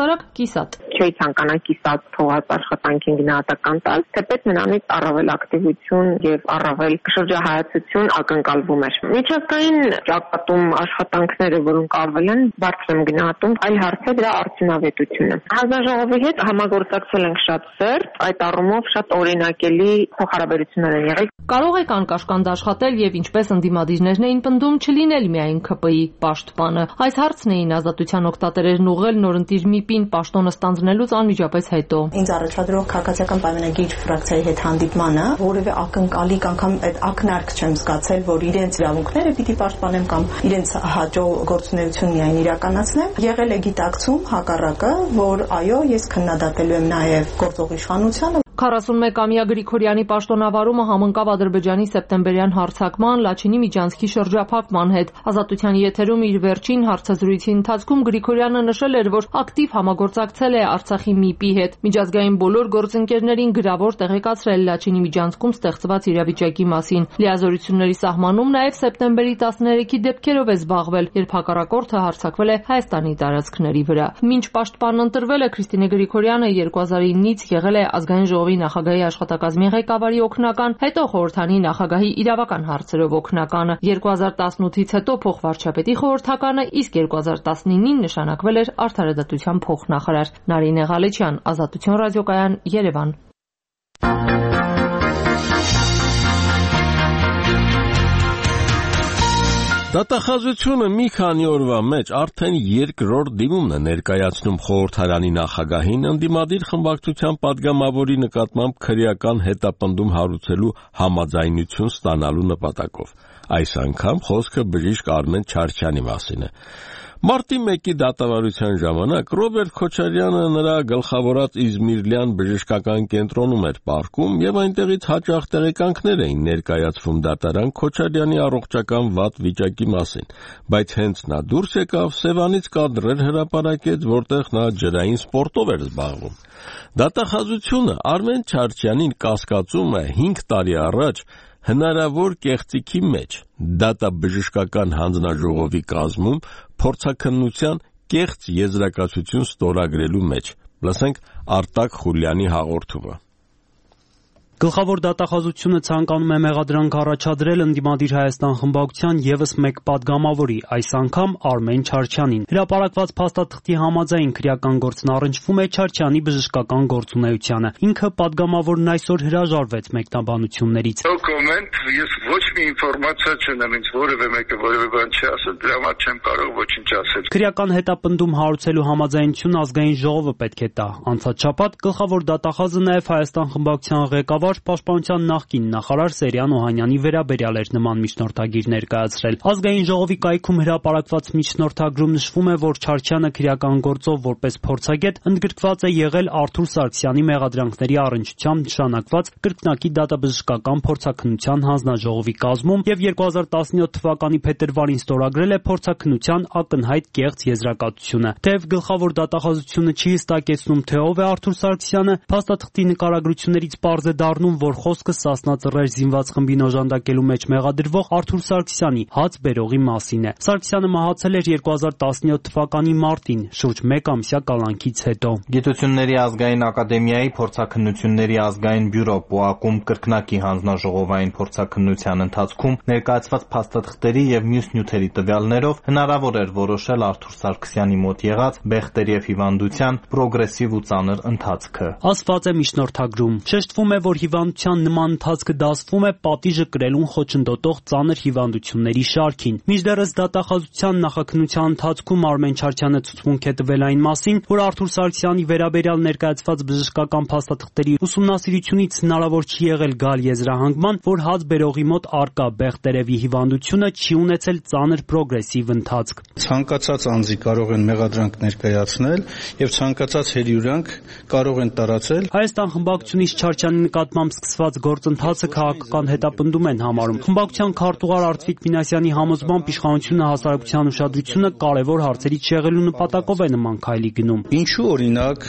կիսատ։ Չի ցանկանա կիսատ թողած աշխատանքին գնահատական տալ, թեպետ նրանից առավել ակտիվություն եւ առավել շրջահայացություն ակնկալվում էր։ Միջազգային ճակատում աշխատանքները, որոնք արվել են, բարձր եմ գնահատում, այլ հարց է դրա արդյունավետությունը։ Հանձնաժողովի հետ համագործակցել ենք շատ սերտ, այդ առումով շատ օրինակելի փոխհարաբերություններ են եղել։ Կարող է կանկաշկանդ աշխատել եւ ինչպես ընդդիմադիրներն էին պնդում, չլինել միայն ՔՊ-ի պաշտպանը։ Այս հարցն էին ազատության օգտատերերն ուղղել նորընտիր ՄԻՊ-ին պաշտոնը ստանձնելուց անմիջապես հետո։ Ինձ առաջադրող քաղաքացիական պայմանագիր ֆրակցիայի հետ հանդիպմանը որևէ ակնկալիք անգամ այդ ակնարկ չեմ զգացել, որ իրենց իրավունքները պիտի պաշտպանեմ կամ իրենց հաջող գործունեություն միայն իրականացնեմ։ Եղել է գիտակցում հակառակը, որ այո, ես քննադատելու եմ նաև գործող իշխանությանը։ 41-ամյա Գրիգորյանի պաշտոնավարումը համընկավ Ադրբեջանի սեպտեմբերյան հարձակման, Լաչինի միջանցքի շրջափակման հետ։ Ազատության եթերում իր վերջին հարցազրույցի ընթացքում Գրիգորյանը նշել էր, որ ակտիվ համագործակցել է Արցախի ՄԻՊ-ի հետ։ Միջազգային բոլոր գործընկերներին գրավոր տեղեկացրել Լաչինի միջանցքում ստեղծված իրավիճակի մասին։ Լիազորությունների սահմանում նաև սեպտեմբերի 13-ի դեպքերով է զբաղվել, երբ հակառակորդը հարձակվել է Հայաստանի տարածքների վրա։ Մինչ պաշտպան ընտրվել է, Քրիստինե Գրիգորյանը 2009-ից եղել է ազգային ժողովի նախագահի աշխատակազմի ղեկավարի օգնական, հետո խորհրդանի նախագահի իրավական հարցերով օգնականը, 2018-ից հետո փոխվարչապետի խորհրդականը, իսկ 2019-ին նշանակվել էր արդարադատության փոխնախարար։ Նարինե Ղալեչյան, Ազատություն ռադիոկայան, Երևան։ Դատախազությունը մի քանի օրվա մեջ արդեն երկրորդ դիմումն է ներկայացնում խորհրդարանի նախագահին ընդդիմադիր խմբակցության падգամավորի նկատմամբ քրեական հետապնդում հարուցելու համաձայնություն ստանալու նպատակով։ Այս անգամ խոսքը բժիշկ Արմեն Չարչյանի մասին է։ Մարտի 1-ի դատավարության ժամանակ Ռոբերտ Քոչարյանը նրա գլխավորած Իզմիրլյան բժշկական կենտրոնում էր պառկում եւ այնտեղից հաճախ տեղեկանքներ էին ներկայացվում դատարան Քոչարյանի առողջական վատ վիճակի մասին, բայց հենց նա դուրս եկավ, Սևանից կադրեր հրապարակեց, որտեղ նա ջրային սպորտով էր զբաղվում։ Դատախազությունը Արմեն Չարչյանին կասկածում է 5 տարի առաջ հնարավոր կեղծիքի մեջ դատաբժշկական հանձնաժողովի կազմում փորձաքննության կեղծ եզրակացություն ստորագրելու մեջ։ Լսենք Արտակ Խուլյանի հաղորդումը։ Գլխավոր դատախազությունը ցանկանում է մեղադրանք առաջադրել ընդդիմադիր Հայաստան խմբակցության եւս մեկ падգամավորի, այս անգամ Արմեն Չարչյանին։ Հրապարակված փաստաթղթի համաձայն քրեական գործն առնչվում է Չարչյանի բժշկական գործունեությանը։ Ինքը падգամավորն այսօր հրաժարվեց մեկնաբանություններից։ No comment, ես ոչ մի ինֆորմացիա չունեմ, ինձ որևէ մեկը որևէ բան չի ասել, դրա համար չեմ կարող ոչինչ ասել։ Քրեական հետապնդում հարուցելու համաձայնություն ազգային ժողովը պետք է տա։ Անցած շաբաթ գլխավոր դատախազը նաև Հայաստան խմբակցության ղեկավար Պաշտպանության նախկին նախարար Սերյան Օհանյանի վերաբերյալ էր նման միջնորդագիր ներկայացրել։ Ազգային ժողովի կայքում հրապարակված միջնորդագրում նշվում է, որ Չարչյանը քրեական գործով որպես փորձագետ ընդգրկված է եղել Արթուր Սարգսյանի մեղադրանքների առնչությամբ նշանակված կրկնակի դատաբժշկական փորձաքննության հանձնաժողովի կազմում եւ 2017 թվականի փետրվարին ստորագրել է փորձաքննության ակնհայտ կեղծ եզրակացությունը։ Թեև գլխավոր դատախազությունը չի հստակեցնում, թե ով է Արթուր Սարգսյանը, փաստաթղթի նկարագրություններից պարզ է դառնում, որ խոսքը Սասնա ծռեր զինված խմբին օժանդակելու մեջ մեղադրվող Արթուր Սարգսյանի հաց բերողի մասին է։ Սարգսյանը մահացել էր 2017 թվականի մարտին, շուրջ 1 ամսյա կալանքից հետո։ Գիտությունների ազգային ակադեմիայի փորձաքննությունների ազգային բյուրո ՊՕԱԿ-ում կրկնակի հանձնաժողովային փորձաքննության ընթացքում ներկայացված փաստաթղթերի եւ մյուս նյութերի տվյալներով հնարավոր էր որոշել Արթուր Սարգսյանի մոտ եղած Բեխտերի եւ հիվանդության պրոգրեսիվ ու ծանր ընթացքը։ Ասված է միջնորդագրում։ Շեշտվում է, որ հիվանդության նման ընթացքը դասվում է պատիժը կրելուն խոչընդոտող ծանր հիվանդությունների շարքին։ Մինչդեռս դատախազության նախաքննության ընթացքում Արմեն Չարչյանը ցուցմունք է տվել այն մասին, որ Արթուր Սարգսյանի վերաբերյալ ներկայացված բժշկական փաստաթղթերի ուսումնասիրությունից հնարավոր չի եղել գալ եզրահանգման, որ հաց բերողի մոտ արկա Բեխտերևի հիվանդությունը չի ունեցել ծանր պրոգրեսիվ ընթացք։ Ցանկացած անձի կարող են մեղադրանք ներկայացնել եւ ցանկացած հերյուրանք կարող են տարածել։ Հայաստան խմբակցությունից Չարչյանի նկատմամբ սկսված գործընթացը քաղաքական հետապնդում են համարում։ Խմբակցության քարտուղար Արտվիկ Մինասյանի համոզմամբ իշխանությունը հասարակության ուշադրությունը կարևոր հարցերից շեղելու նպատակով է նման քայլի գնում։ Ինչու օրինակ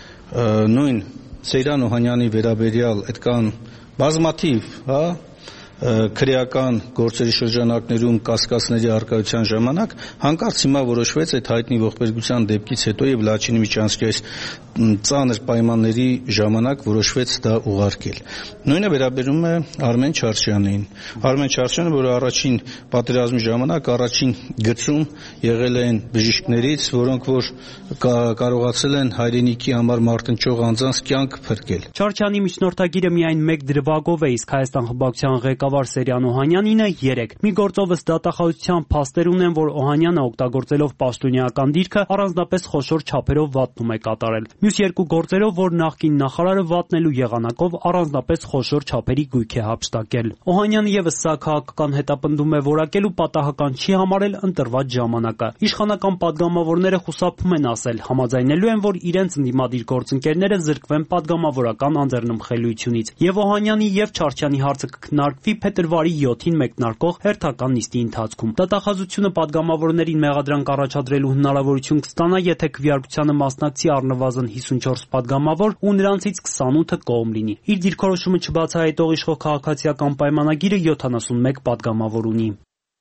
նույն Սեյրան Օհանյանի վերաբերյալ այդքան բազմաթիվ, քրեական գործերի շրջանակներում կասկածների առկայության ժամանակ հանկարծ հիմա որոշվեց այդ հայտնի ողբերգության դեպքից հետո եւ Լաչինի միջանցքի այս ծանր պայմանների ժամանակ որոշվեց դա ուղարկել։ Նույնը վերաբերում է Արմեն Չարչյանին։ Արմեն Չարչյանը, որը առաջին պատերազմի ժամանակ առաջին գծում եղել են բժիշկներից, որոնք որ կարողացել են հայրենիքի համար մարտնչող անձանց կյանք փրկել։ Չարչյանի միջնորդագիրը միայն 1 դրվագով է, իսկ Հայաստան խմբակցության ղեկավար Սերյան Օհանյանինը 3։ Մի գործովս դատախազության փաստեր ունեն, որ Օհանյանը օգտագործելով պաշտոնեական դիրքը առանձնապես խոշոր չափերով վատնում է կատարել։ Մյուս 2 գործերով, որ նախկին նախարարը վատնելու եղանակով առանձնապես խոշոր չափերի գույք է հափշտակել։ Օհանյանը եւս սա քաղաքական հետապնդում է որակելու պատահական չի համարել ընտրված ժամանակը։ Իշխանական падգամավորները խուսափում են ասել, համաձայնելու են, որ իրենց ընդդիմադիր գործընկերները զրկվեն падգամավորական անձեռնմխելիությունից։ Եվ Օհանյանի եւ Չարչյանի հարցը կքննարկվի փետրվարի 7-ին մեկնարկող հերթական նիստի ընթացքում։ Դատախազությունը падգամավորներին մեղադրանք առաջադրելու հնարավորություն կստանա, եթե քվեարկությանը մասնակցի առնվազն 54 падգամավոր ու նրանցից 28-ը կողմ լինի։ Իր դիրքորոշումը չբացահայտող իշխող քաղաքացիական պայմանագիրը 71 падգամավոր ունի։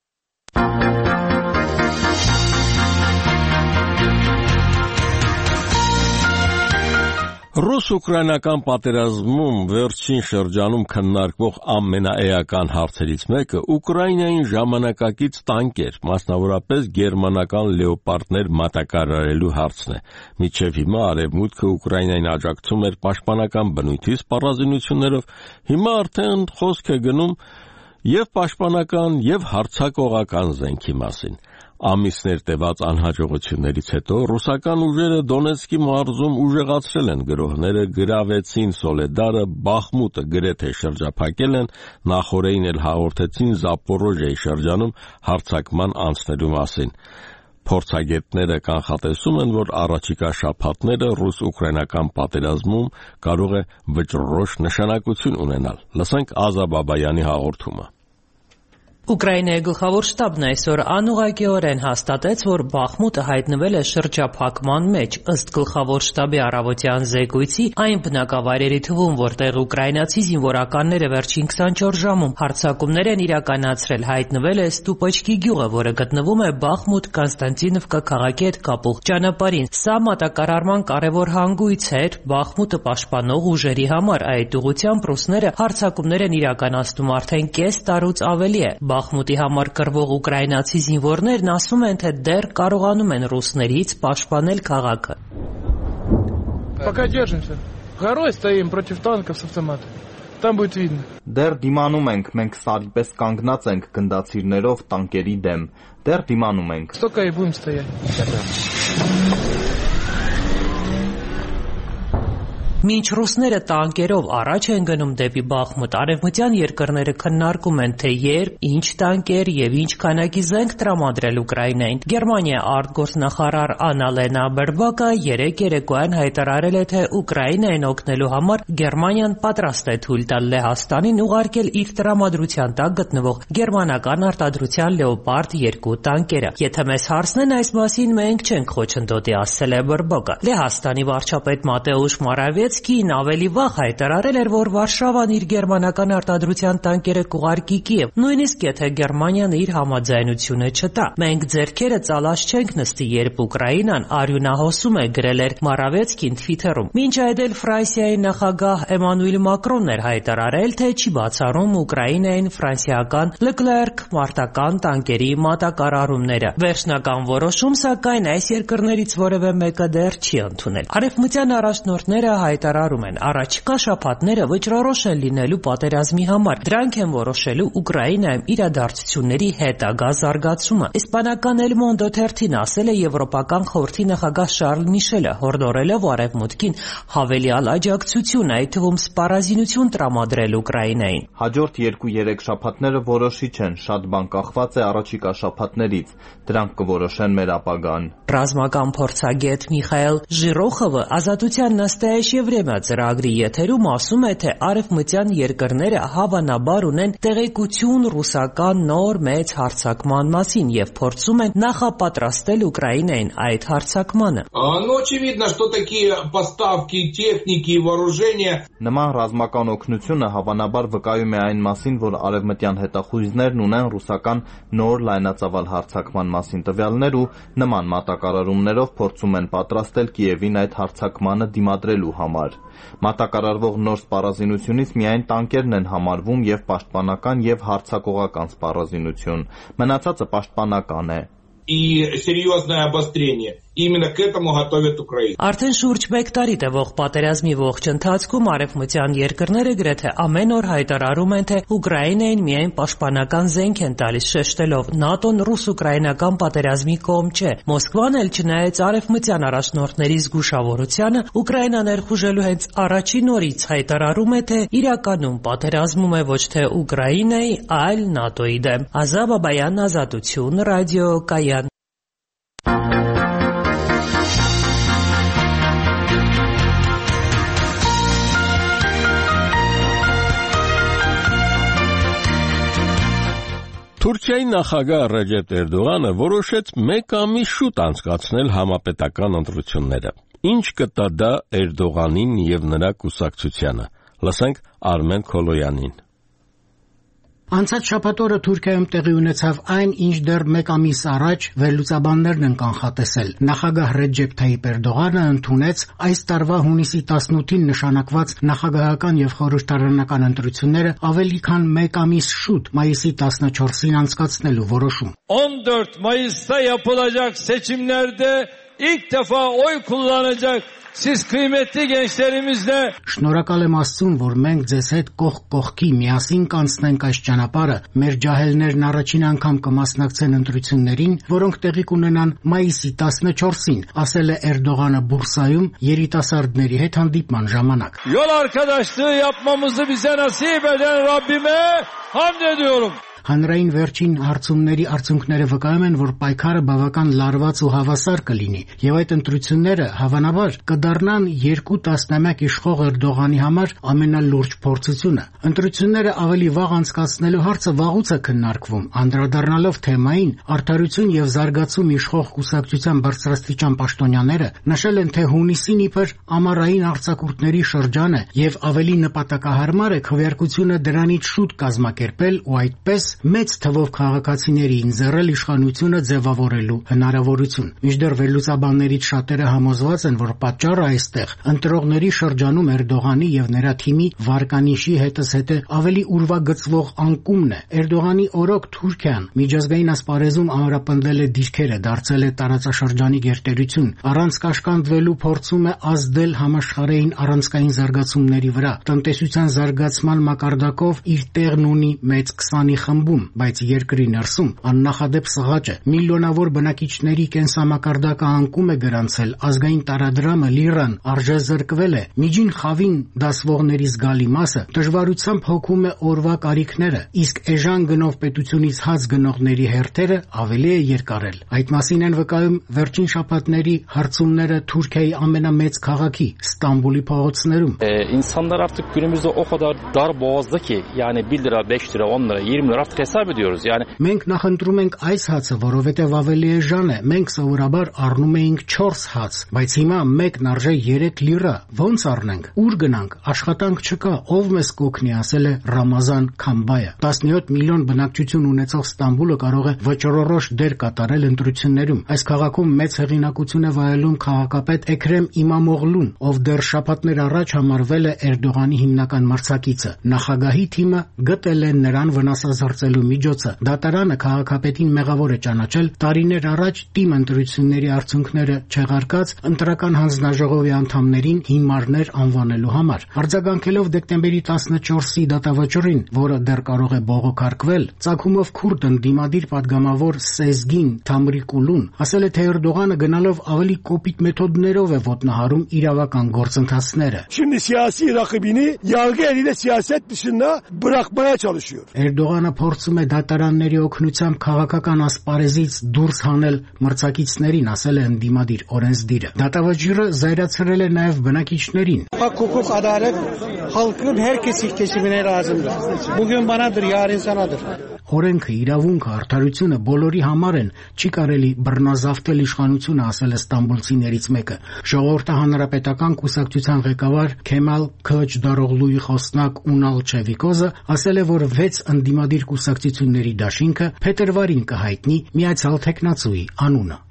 Ռուս-ուկրաինական պատերազմում վերջին շրջանում քննարկվող ամենաէական հարցերից մեկը Ուկրաինային ժամանակակից տանկեր, մասնավորապես գերմանական լեոպարդներ մատակարարելու հարցն է։ Մինչև հիմա Արևմուտքը Ուկրաինային աջակցում էր պաշտպանական բնույթի սպառազինություններով, հիմա արդեն խոսք է գնում եւ պաշտպանական եւ հարձակողական զենքի մասին։ Ամիսներ տևած անհաջողություններից հետո ռուսական ուժերը Դոնեցկի մարզում ուժեղացրել են գրոհները, գրավեցին Սոլեդարը, Բախմուտը գրեթե շրջափակել են, նախորդին էլ հաղորդեցին Զապորոժիայի շրջանում հարձակման անցնելու մասին։ Փորձագետները կանխատեսում են, որ առաջիկա շաբաթները ռուս-ուկրաինական պատերազմում կարող է վճռորոշ նշանակություն ունենալ։ Լսենք Ազա Բաբայանի հաղորդումը։ Ուկրաինայի գլխավոր շտաբն այսօր անուղղակիորեն հաստատեց, որ Բախմուտը հայտնվել է շրջափակման մեջ, ըստ գլխավոր շտաբի առավոտյան զեկույցի, այն բնակավայրերի թվում, որտեղ ուկրաինացի զինվորականները վերջին 24 ժամում հարձակումներ են իրականացրել, հայտնվել է Ստուպոչկի գյուղը, որը գտնվում է Բախմուտ-Կոնստանտինովկա քաղաքի հետ կապող ճանապարհին։ Սա մատակարարման կարևոր հանգույց էր Բախմուտը պաշտպանող ուժերի համար։ Այդ ուղղությամբ ռուսները հարձակումներ են իրականացնում արդեն կես տարուց ավելի է։ Բախմուտի համար կռվող ուկրաինացի զինվորներն ասում են, թե դեռ կարողանում են ռուսներից պաշտպանել քաղաքը։ Пока держимся. Горой стоим против танков с автоматами. Там будет видно. Դեռ դիմանում ենք, մենք սարի պես կանգնած ենք գնդացիրներով տանկերի դեմ։ Դեռ դիմանում ենք։ Столько и будем стоять. Մինչ ռուսները տանկերով առաջ են գնում դեպի Բախմուտ, արևմտյան երկրները քննարկում են, թե երբ, ինչ տանկեր եւ ինչ քանակի զենք տրամադրել Ուկրաինային։ Գերմանիա արտգործնախարար Աննալենա Բերբոկը երեկ երեկոյան հայտարարել է, թե Ուկրաինային օգնելու համար Գերմանիան պատրաստ է թույլ տալ Լեհաստանին ուղարկել իր տրամադրության տակ գտնվող գերմանական արտադրության Լեոպարդ 2 տանկերը։ Եթե մեզ հարցնեն այս մասին, մենք չենք խոչընդոտի, ասել է Բերբոկը։ Լեհաստանի վարչապետ Մատեուշ Մորավեցկին ավելի վաղ հայտարարել էր, որ Վարշավան իր գերմանական արտադրության տանկերը կուղարկի Կիև, նույնիսկ եթե Գերմանիան իր համաձայնությունը չտա։ Մենք ձեռքերը ծալած չենք նստի, երբ Ուկրաինան արյունահոսում է, գրել էր Մորավեցկին Թվիթերում։ Մինչ այդ էլ Ֆրանսիայի նախագահ Էմանուել Մակրոնն էր հայտարարել, թե չի բացառում Ուկրաինային ֆրանսիական Leclerc մարտական տանկերի մատակարարումները։ Վերջնական որոշում, սակայն, այս երկրներից որևէ մեկը դեռ չի ընդունել։ Արևմտյան առաջնորդները հայտարարում են, առաջիկա շաբաթները վճռորոշ են լինելու պատերազմի համար։ Դրանք են որոշելու Ուկրաինայում իրադարձությունների հետագա զարգացումը։ Իսպանական El Mundo թերթին ասել է Եվրոպական խորհրդի նախագահ Շարլ Միշելը, հորդորելով Արևմուտքին հավելյալ աջակցություն, այդ թվում սպառազինություն տրամադրել Ուկրաինային։ Հաջորդ 2-3 շաբաթները որոշիչ են, շատ բան կախված է առաջիկա շաբաթներից։ Դրանք կորոշեն մեր ապագան։ Ռազմական փորձագետ Միխայել Ժիրոխովը Ազատության նստայաշ եւ Время ծրագրի եթերում ասում է, թե արևմտյան երկրները հավանաբար ունեն տեղեկություն ռուսական նոր մեծ հարձակման մասին եւ փորձում են նախապատրաստել Ուկրաինային այդ հարձակմանը։ Очевидно, что такие поставки техники и вооружения Նման ռազմական օգնությունը հավանաբար վկայում է այն մասին, որ արևմտյան հետախույզներն ունեն ռուսական նոր լայնածավալ հարձակման մասին տվյալներ ու նման մատակարարումներով փորձում են պատրաստել Կիևին այդ հարձակմանը դիմադրելու համար։ Մատակարարվող նոր սպառազինությունից միայն տանկերն են համարվում եւ պաշտպանական եւ հարձակողական սպառազինություն։ Մնացածը պաշտպանական է։ И серьезное обострение. Именно к этому готовят Украину. Արդեն շուրջ 1 տարի տևող պատերազմի ողջ ընթացքում արևմտյան երկրները գրեթե ամեն օր հայտարարում են, թե Ուկրաինային միայն պաշտպանական զենք են տալիս, շեշտելով ՆԱՏՕ-ն ռուս-ուկրաինական պատերազմի կողմ չէ։ Մոսկվան էլ չնայած արևմտյան առաջնորդների զգուշավորությանը, Ուկրաինա ներխուժելու հենց առաջին օրից հայտարարում է, թե իրականում պատերազմում է ոչ թե Ուկրաինայի, այլ ՆԱՏՕ-ի դեմ։ Ազա Բաբայան, Ազատություն, Ռադիո Կայան։ Թուրքիայի նախագահ Ռեջեփ Էրդողանը որոշեց 1 ամիս շուտ անցկացնել համապետական ընտրությունները։ Ինչ կտա դա Էրդողանին եւ նրա կուսակցությանը։ Լսենք Արմեն Քոլոյանին։ Անցած շաբաթ օրը Թուրքիայում տեղի ունեցավ այն, ինչ դեռ 1 ամիս առաջ վերլուծաբաններն են կանխատեսել։ Նախագահ Ռեջեփ Թայիփ Էրդողանը ընդունեց այս տարվա հունիսի 18-ին նշանակված նախագահական եւ խորհրդարանական ընտրությունները ավելի քան 1 ամիս շուտ, մայիսի 14-ին անցկացնելու որոշում։ 14 Mayıs'ta yapılacak seçimlerde ilk defa oy kullanacak siz kıymetli gençlerimizle Շնորհակալ եմ Աստծուն, որ մենք ձեզ հետ կողք կողքի միասին կանցնենք այս ճանապարհը։ Մեր ջահելներն առաջին անգամ կմասնակցեն ընտրություններին, որոնք տեղի կունենան մայիսի 14-ին, ասել է Էրդողանը Բուրսայում երիտասարդների հետ հանդիպման ժամանակ։ Yol arkadaşlığı yapmamızı bize nasip eden Rabbime hamd ediyorum. Հանրային վերջին հարցումների արդյունքները վկայում են, որ պայքարը բավական լարված ու հավասար կլինի, եւ այդ ընտրությունները հավանաբար կդառնան 2 տասնամյակ իշխող Էրդողանի համար ամենալուրջ փորձությունը։ Ընտրությունները ավելի վաղ անցկացնելու հարցը վաղուց է քննարկվում, անդրադառնալով թեմային արդարություն եւ զարգացում իշխող կուսակցության բարձրաստիճան պաշտոնյաները նշել են, թե հունիսին իբր ամառային արձակուրդների շրջան է եւ ավելի նպատակահարմար է քվեարկությունը դրանից շուտ կազմակերպել ու այդպես մեծ թվով քաղաքացիների ինձեռել իշխանությունը ձևավորելու հնարավորություն։ Մինչդեռ վերլուծաբաններից շատերը համոզված են, որ պատճառը այստեղ ընտրողների շրջանում Էրդողանի եւ նրա թիմի վարկանիշի հետզհետե ավելի ուրվագծվող անկումն է։ Էրդողանի օրոք Թուրքիան միջազգային ասպարեզում ամրապնդել է դիրքերը, դարձել է տարածաշրջանի գերտերություն, առանց կաշկանդվելու փորձում է ազդել համաշխարհային առանցքային զարգացումների վրա, տնտեսության զարգացման մակարդակով իր տեղն ունի մեծ 20-ի խմբում, բայց երկրի ներսում աննախադեպ սղաճ է։ Միլիոնավոր բնակիչների կենսամակարդակը անկում է գրանցել, ազգային տարադրամը լիրան արժեզրկվել է, միջին խավին դասվողների զգալի մասը դժվարությամբ հոգում է օրվա կարիքները, իսկ էժան գնով պետությունից հաց գնողների հերթերը ավելի է երկարել։ Այդ մասին են վկայում վերջին շաբաթների հարցումները Թուրքիայի ամենամեծ քաղաքի Ստամբուլի փողոցներում։ İnsanlar artık günümüzde o kadar dar boğazda ki yani 1 lira, 5 lira, 10 lira, 20 lira artık hesap ediyoruz. Yani մենք նախընտրում ենք այս հացը, որովհետև ավելի էժան է։ Մենք սովորաբար առնում էինք 4 հաց, բայց հիմա մեկն արժե 3 լիրա։ Ոնց առնենք։ Ուր գնանք։ Աշխատանք չկա, ով մեզ կօգնի, ասել է Ռամազան Քամբայը։ 17 միլիոն բնակչություն ունեցող Ստամբուլը կարող է վճռորոշ դեր կատարել ընտրություններում։ Այս քաղաքում մեծ հեղինակություն է վայելում քաղաքապետ Էքրեմ Իմամօղլուն, ով դեռ շաբաթներ առաջ համարվել է Էրդողանի հիմնական մրցակիցը։ Նախագահի թիմը գտել է նրան վնասազերծելու միջոցը։ Դատարանը քաղաքապետին մեղավոր է ճանաչել տարիներ առաջ թիմ ընտրությունների արդյունքները չեղարկած ընտրական հանձնաժողովի անդամներին հիմարներ անվանելու համար։ Արձագանքելով դեկտեմբերի 14-ի դատավճռին, որը դեռ կարող է բողոքարկվել, ծագումով քուրդ ընդդիմադիր падգամավոր Սեզգին Թամրիկուլուն ասել է, թե Էրդողանը գնալով ավելի կոպիտ մեթոդներով է ոտնահարում իրավական գործընթացները։ Şimdi siyasi rakibini yargı eliyle siyaset dışında bırakmaya çalışıyor. Էրդողանը փորձում է դատարանների օգնությամբ քաղաքական ասպարեզից դուրս հանել մրցակիցներին, ասել է ընդդիմադիր օրենսդիրը։ Դատավճիռը զայրացրել է նաև բնակիչներին։ Օրենքը, իրավունքը, արդարությունը բոլորի համար են, չի կարելի բռնազավթել իշխանությունը, ասել է ստամբուլցիներից մեկը։ Ժողովրդի հանրապետական կուսակցության ղեկավար Քեմալ Քլչդարօղլուի խոսնակ Ունալ Չևիկոզը ասել է, որ 6 ընդդիմադիր կուսակցությունների դաշինքը փետրվարին կհայտնի միացյալ թեկնածուի անունը։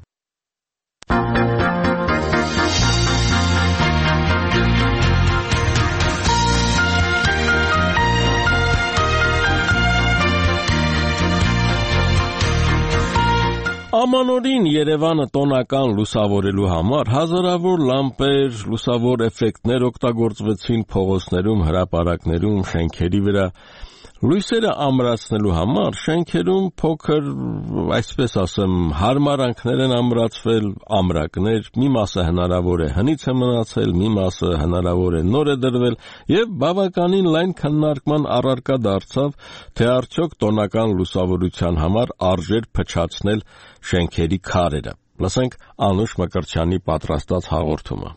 Ամանորին Երևանը տոնական լուսավորելու համար հազարավոր լամպեր, լուսավոր էֆեկտներ օգտագործվեցին փողոցներում, հրապարակներում, շենքերի վրա։ Լույսերը ամրացնելու համար շենքերում փոքր, այսպես ասեմ, հարմարանքներ են ամրացվել, ամրակներ, մի մասը հնարավոր է հնից է մնացել, մի մասը հնարավոր է նոր է դրվել, եւ բավականին լայն քննարկման առարկա դարձավ, թե արդյոք տոնական լուսավորության համար արժեր փչացնել շենքերի քարերը։ Լսենք Անուշ Մկրտչյանի պատրաստած հաղորդումը։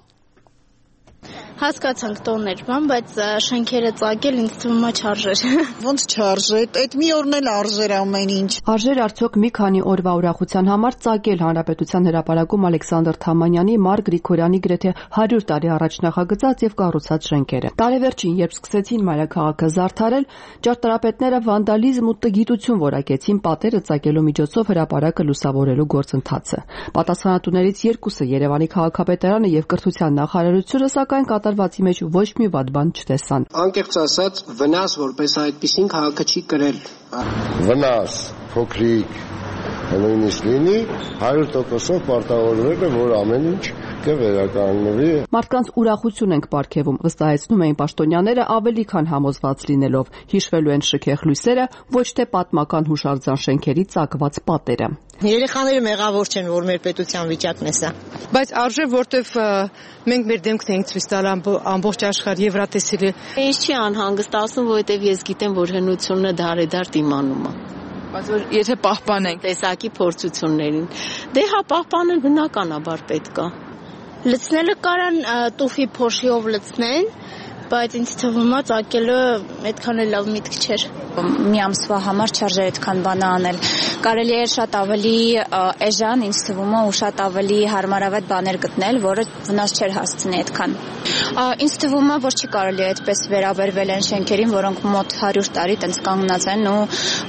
Հասկացանք տոներ, բայց շենքերը ծագել ինձ թվում է չարժեր։ Ոնց չարժեր, այդ մի օրն էլ արժեր ամեն ինչ։ Արժեր արդյոք մի քանի օրվա ուրախության համար ծագել Հանրապետության հրապարակում Ալեքսանդր Թամանյանի, Մար Գրիգորյանի գրեթե 100 տարի առաջ նախագծած եւ կառուցած շենքերը։ Տարեվերջին, երբ սկսեցին մայրաքաղաքը զարդարել, ճարտարապետները վանդալիզմ ու տգիտություն որակեցին պատերը ծագելու միջոցով հրապարակը լուսավորելու գործընթացը։ Պատասխանատուներից երկուսը Երևանի քաղաքապետարանը եւ կրթության նախարարությունը սակայն կատարվածի մեջ ոչ մի վատ բան չտեսան։ Անկեղծ ասած, վնաս որպես այդպեսին քաղաքը չի կրել։ Վնաս փոքրիկ նույնիսկ լինի 100%-ով պարտավորվել է, որ ամեն ինչ կվերականգնվի։ Մարդկանց ուրախություն ենք պարգևում, վստահեցնում էին պաշտոնյաները ավելի քան համոզված լինելով։ Հիշվելու են շքեղ լույսերը, ոչ թե պատմական հուշարձան շենքերի ծակված պատերը։ Երեխաները մեղավոր չեն, որ մեր պետության վիճակն է սա։ Բայց արժե, որտեվ մենք մեր դեմքն ենք ցույց տալ ամբողջ աշխարհ եվրատեսիլի։ Ինչ չի անհանգստացնում, որովհետև ես գիտեմ, որ հնությունը դարեդար դիմանում է։ Բայց որ եթե պահպանենք տեսակի փորձություններին, դե հա պահպանել բնականաբար պետք է։ Լցնելը կարան տուֆի փոշիով լցնեն, բայց ինձ թվում է ծակելը այդքան էլ լավ միտք չէր։ Մի ամսվա համար չարժեր այդքան բան անել։ Կարելի է շատ ավելի էժան, ինձ թվում է, ու շատ ավելի հարմարավետ բաներ գտնել, որը վնաս չէր հասցնի այդքան։ Ինձ թվում է, որ չի կարելի այդպես վերաբերվել այն շենքերին, որոնք մոտ 100 տարի տենց կանգնած են ու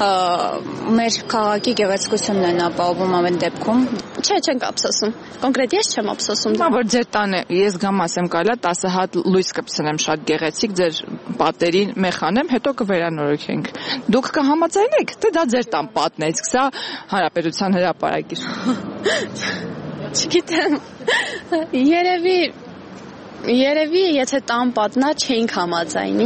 մեր քաղաքի գեղեցկությունն են ապահովում ամեն դեպքում։ Չէ, չենք ափսոսում։ Կոնկրետ ես չեմ ափսոսում։ Որ ձեր տանը ես գամ ասեմ կարելի 10 հատ լույս կպցնեմ շատ գեղեցիկ ձեր պատերին մեխանեմ, հետո կվերանորոգենք։ Դուք կհամաձայնեք, թե դա ձեր տան պատն է, իսկ սա Հանրապետության հրապարակի։ Չգիտեմ։ Երևի, եթե տան պատնա չէինք համաձայնի,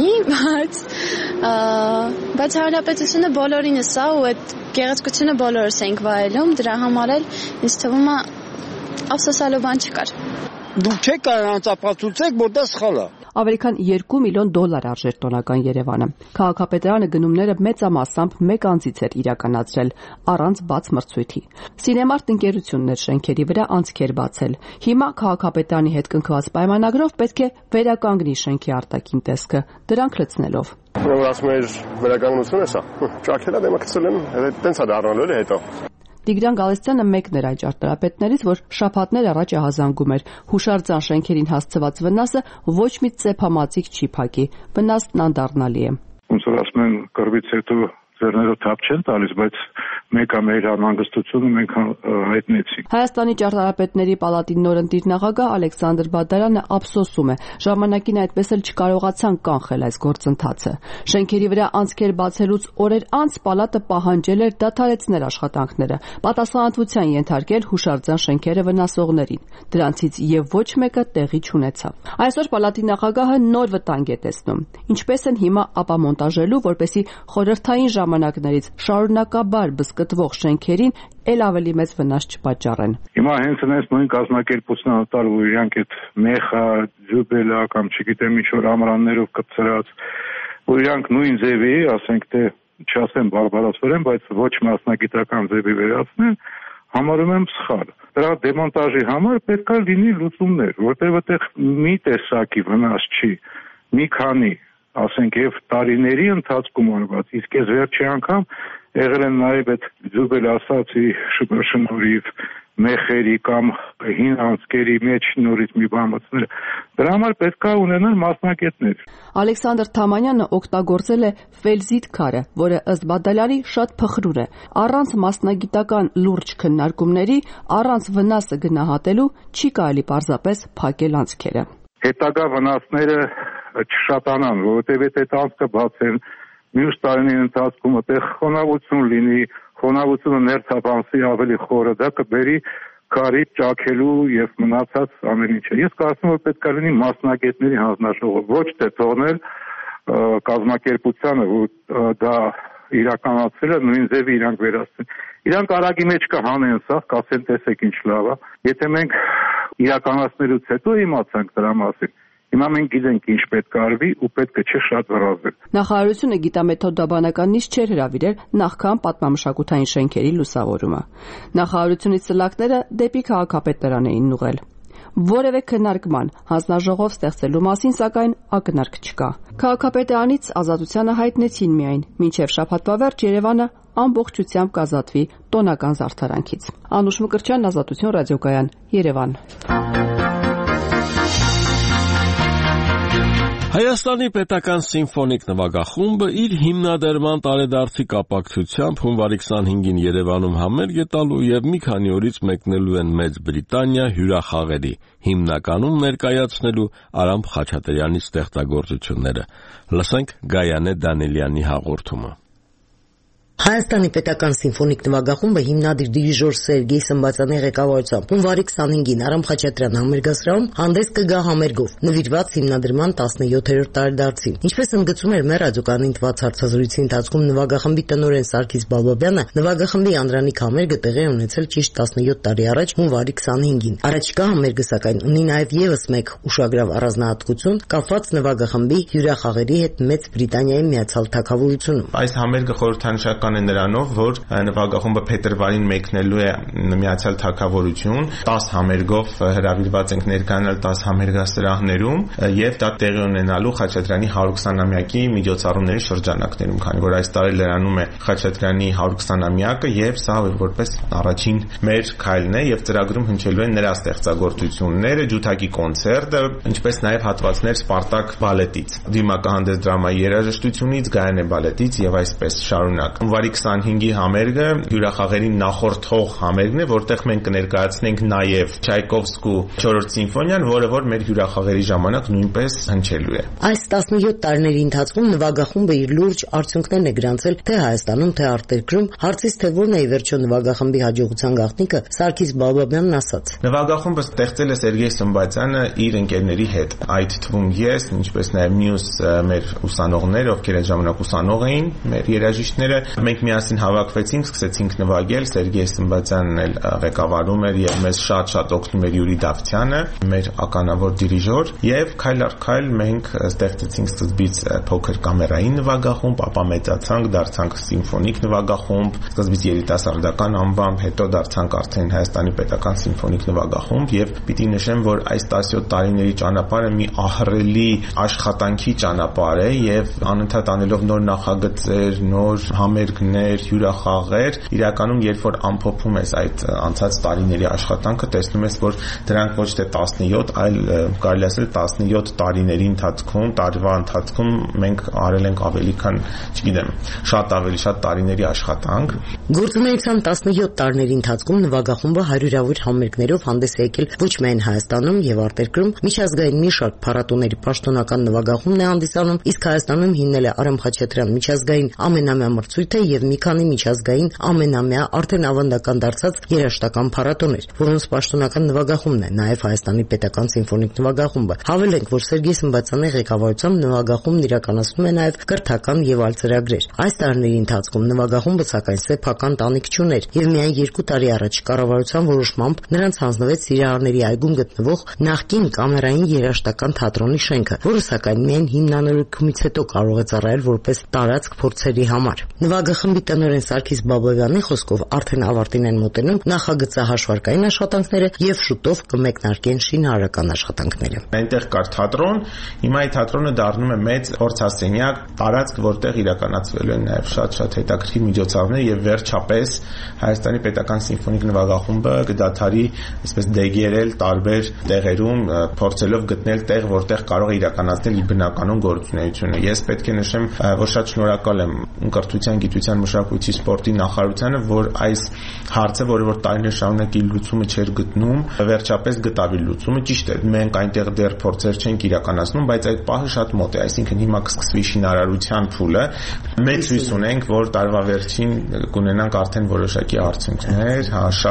բայց Հանրապետությունը բոլորինս է ու այդ գեղեցկությունը բոլորս ենք վայելում, դրա համար էլ ինձ թվում է ափսոսալու բան չկար։ Դուք չեք կարող անցապացուցեք, որ դա սխալ է։ Ավելի քան $2 միլիոն արժեր տոնական Երևանը։ Քաղաքապետարանը գնումները մեծամասամբ մեկ անձից էր իրականացրել, առանց բաց մրցույթի։ Սինեմարտ ընկերությունն էր շենքերի վրա անցքեր բացել։ Հիմա քաղաքապետարանի հետ կնքված պայմանագրով պետք է վերականգնի շենքի արտաքին տեսքը, դրանք լցնելով։ Որ ասում էր վերականգնություն է սա։ Ճաքելա դեմակցել եմ, այդտենց է դառնալու է հետո։ Տիգրան Գալստյանը մեկն էր այդ ճարտարապետներից, որ շաբաթներ առաջ ահազանգում էր հուշարձան շենքերին հասցված վնասը ոչ մի ծեփամածիկ չի փակի, վնասն անդառնալի է։ Ոնց որ ասում են, կռվից հետո ձեռներով թափ չեն տալիս, բայց մեկը մեր անհանգստությունը մենք հայտնեցինք։ Հայաստանի ճարտարապետների պալատի նորընտիր նախագահ Ալեքսանդր Բադարյանը ափսոսում է, ժամանակին այդպես էլ չկարողացան կանխել այս գործընթացը։ Շենքերի վրա անցքեր բացելուց օրեր անց պալատը պահանջել էր դադարեցնել աշխատանքները, պատասխանատվության ենթարկել հուշարձան շենքերը վնասողներին։ Դրանցից եւ ոչ մեկը տեղի չունեցավ։ Այսօր պալատի նախագահը նոր վտանգ է տեսնում։ Ինչպես են հիմա ապամոնտաժելու, որպեսզի խորհրդային ժամանակներից շարունակաբար բզկտվող շենքերին էլ ավելի մեծ վնաս չպատճառեն։ Հիմա հենց այնպես նույն կազմակերպությունն արտար ու իրանք այդ մեխա, ջուբելա կամ չգիտեմ ինչ որ ամրաններով կպցրած ու իրանք նույն ձևի, ասենք թե չասեմ բարբարոսորեն, բայց ոչ մասնագիտական ձևի վերացնել, համարում եմ սխալ։ Դրա դեմոնտաժի համար պետք է լինի լուծումներ, որտեղ այդտեղ մի տեսակի վնաս չի, մի քանի, ասենք, եւ տարիների ընթացքում արված, իսկ այս վերջի անգամ եղել են նաեւ այդ ձուբել ասացի շնորհիվ մեխերի կամ հին անցկերի մեջ նորից մի բան մտցնել։ Դրա համար պետք է ունենալ մասնագետներ։ Ալեքսանդր Թամանյանը օգտագործել է ֆելզիտ քարը, որը ըստ Բադալյանի շատ փխրուր է։ Առանց մասնագիտական լուրջ քննարկումների, առանց վնասը գնահատելու չի կարելի պարզապես փակել անցքերը։ Հետագա վնասները չշատանան, որովհետև այդ անցքը բացեն, մյուս տարիների ընթացքում այդտեղ խոնավություն լինի, խոնավությունը ներծափանցի ավելի խորը, դա կբերի քարի ճաքելու եւ մնացած ամեն ինչը։ Ես կարծում եմ, որ պետք է լինի մասնագետների հանձնաժողով, ոչ թե թողնել կազմակերպությանը, որ դա իրականացրել է, նույն ձևի իրանք վերացնեն։ Իրանք արագի մեջ կհանեն սա, կասեն տեսեք ինչ լավ է։ Եթե մենք իրականացնելուց հետո իմացանք դրա մասին, հիմա մենք գիտենք ինչ պետք է արվի ու պետք է չէ շատ վրազել։ Նախարարությունը գիտամեթոդաբանական նիստ չէր հրավիրել նախքան պատմամշակութային շենքերի լուսավորումը։ Նախարարությունից սլակները դեպի քաղաքապետարան էին ուղղել։ Որևէ քննարկման հանձնաժողով ստեղծելու մասին սակայն ակնարկ չկա։ Քաղաքապետարանից Ազատությանը հայտնեցին միայն, մինչև շաբաթվա վերջ Երևանը ամբողջությամբ կազատվի տոնական զարդարանքից։ Անուշ Մկրտչյան, Ազատություն ռադիոկայան, Երևան։ Հայաստանի պետական սիմֆոնիկ նվագախումբը իր հիմնադրման տարեդարձի կապակցությամբ հունվարի 25-ին Երևանում համերգ է տալու եւ մի քանի օրից մեկնելու են Մեծ Բրիտանիա հյուրախաղերի, հիմնականում ներկայացնելու Արամ Խաչատրյանի ստեղծագործությունները։ Լսենք Գայանե Դանիելյանի հաղորդումը։ Հայաստանի պետական սիմֆոնիկ նվագախումբը հիմնադիր դիրիժոր Սերգեյ Սմբատյանի ղեկավարությամբ հունվարի 25-ին Արամ Խաչատրյան համերգասրահում հանդես կգա համերգով, նվիրված հիմնադրման 17-րդ տարեդարձին։ Ինչպես ընդգծում էր մեր ռադիոկայանին տված հարցազրույցի ընթացքում նվագախմբի տնօրեն Սարգիս Բալբաբյանը, նվագախմբի անդրանիկ համերգը տեղի է ունեցել ճիշտ 17 տարի առաջ հունվարի 25-ին։ Առաջիկա համերգը սակայն ունի նաև եւս մեկ ուշագրավ առանձնահատկություն կապված նվագախմբի հյուրախաղերի հետ Մեծ Բրիտանիայի Միացյալ Թագավորությունում։ Այս համերգը խորհրդանշական է նրանով, որ նվագախումբը փետրվարին մեկնելու է Միացյալ Թագավորություն, 10 համերգով հրավիրված ենք ներկայանալ 10 համերգասրահներում եւ դա տեղի ունենալու Խաչատրյանի 120-ամյակի միջոցառումների շրջանակներում, քանի որ այս տարի լրանում է Խաչատրյանի 120-ամյակը եւ սա որպես առաջին մեր քայլն է եւ ծրագրում հնչելու են նրա ստեղծագործությունները, ջութակի կոնցերտը, ինչպես նաեւ հատվածներ Սպարտակ բալետից, դիմակահանդես դրամայի երաժշտությունից, Գայանե բալետից եւ այսպես շարունակ։ Հունվարի 25-ի համերգը հյուրախաղերի նախորդող համերգն է, որտեղ մենք կներկայացնենք նաեւ Չայկովսկու 4-րդ սիմֆոնիան, որը որ մեր հյուրախաղերի ժամանակ նույնպես հնչելու է։ Այս 17 տարիների ընթացքում նվագախումբը իր լուրջ արդյունքներն է գրանցել թե Հայաստանում, թե արտերկրում։ Հարցից թե որն է ի վերջո նվագախմբի հաջողության գաղտնիքը, Սարգիս Բալբաբյանն ասաց. Նվագախումբը ստեղծել է Սերգեյ Սմբատյանը իր ընկերների հետ, այդ թվում ես, ինչպես նաեւ մյուս մեր ուսանողներ, ովքեր այդ ժամանակ ուսանող էին, մեր երաժիշտները, մենք միասին հավաքվեցինք, սկսեցինք նվագել, Սերգեյ Սմբատյանն էլ ղեկավարում էր եւ մեզ շատ օգնում էր Յուրի Դավթյանը, մեր ականավոր դիրիժոր, եւ քայլ առ քայլ մենք ստեղծեցինք սկզբից փոքր կամերային նվագախումբ, ապա մեծացանք, դարձանք սիմֆոնիկ նվագախումբ, սկզբից երիտասարդական անվամբ, հետո դարձանք արդեն Հայաստանի պետական սիմֆոնիկ նվագախումբ եւ պիտի նշեմ, որ այս 17 տարիների ճանապարհը մի ահռելի աշխատանքի ճանապարհ է եւ անընդհատ անելով նոր նախագծեր, նոր համերգներ, հյուրախաղեր, իրականում երբ որ ամփոփում ես այդ անցած տարիների աշխատանքը, տեսնում ես, որ դրանք ոչ թե 17, այլ կարելի ասել 17 տարիների ընթացքում, տարվա ընթացքում մենք արել ենք ավելի քան, չգիտեմ, շատ ավելի շատ տարիների աշխատանք։ Գործունեության 17 տարիների ընթացքում նվագախումբը հարյուրավոր համերգներով հանդես է եկել ոչ միայն Հայաստանում եւ արտերկրում, միջազգային մի շարք փառատոների պաշտոնական նվագախումբն է հանդիսանում, իսկ Հայաստանում հիմնել է Արամ Խաչատրյան միջազգային ամենամյա մրցույթը եւ մի քանի միջազգային ամենամյա արդեն ավանդական դարձած երաժշտական փառատոներ, որոնց պաշտոնական նվագախումբն է նաեւ Հայաստանի պետական սիմֆոնիկ նվագախումբը։ Հավելենք, որ Սերգեյ Սմբացյանի ղեկավարությամբ նվագախումբն իրականացնում է նաեւ կրթական եւ այլ ծրագրեր։ Այս տարիների ընթացքում նվագախումբը սակայն սեփական տանիք չուներ եւ միայն 2 տարի առաջ կառավարության որոշմամբ նրանց հանձնվեց Սիրահարների այգում գտնվող նախկին կամերային երաժշտական թատրոնի շենքը, որը սակայն միայն հիմնանորոգումից հետո կարող է ծառայել որպես տարածք փորձերի համար։ Նվագախմբի տնօրեն Սարգիս Բաբոյանի խոսքով արդեն ավարտին են մոտենում նախագծահաշվարկային աշխատանքները եւ շուտով կմեկնարկեն շինարարական աշխատանքները։ Այնտեղ կար թատրոն, հիմա այդ թատրոնը դառնում է մեծ փորձասենյակ, տարածք, որտեղ իրականացվելու են նաեւ շատ հետաքրքիր միջոցառումներ եւ վերջապես Հայաստանի պետական սիմֆոնիկ նվագախումբը կդադարի այսպես դեգերել տարբեր տեղերում, փորձելով գտնել տեղ, որտեղ կարող է իրականացնել իր բնականon գործունեությունը։ Ես պետք է նշեմ, որ շատ շնորհակալ եմ Կրթության, Գիտության, Մշակույթի, Սպորտի նախարարությանը, որ այս հարցը, որը որ տարիներ շարունակ իր լուծումը չէր գտնում, վերջապես գտավ իր լուծումը։ Ճիշտ է, մենք այնտեղ դեռ փորձեր չենք իրականացնում, բայց այդ պահը շատ մոտ է, այսինքն հիմա կսկսվի շինարարության փուլը։ Մենք հույս ունենք, որ տարվա վերջին կունենանք արդեն որոշակի արդյունքներ,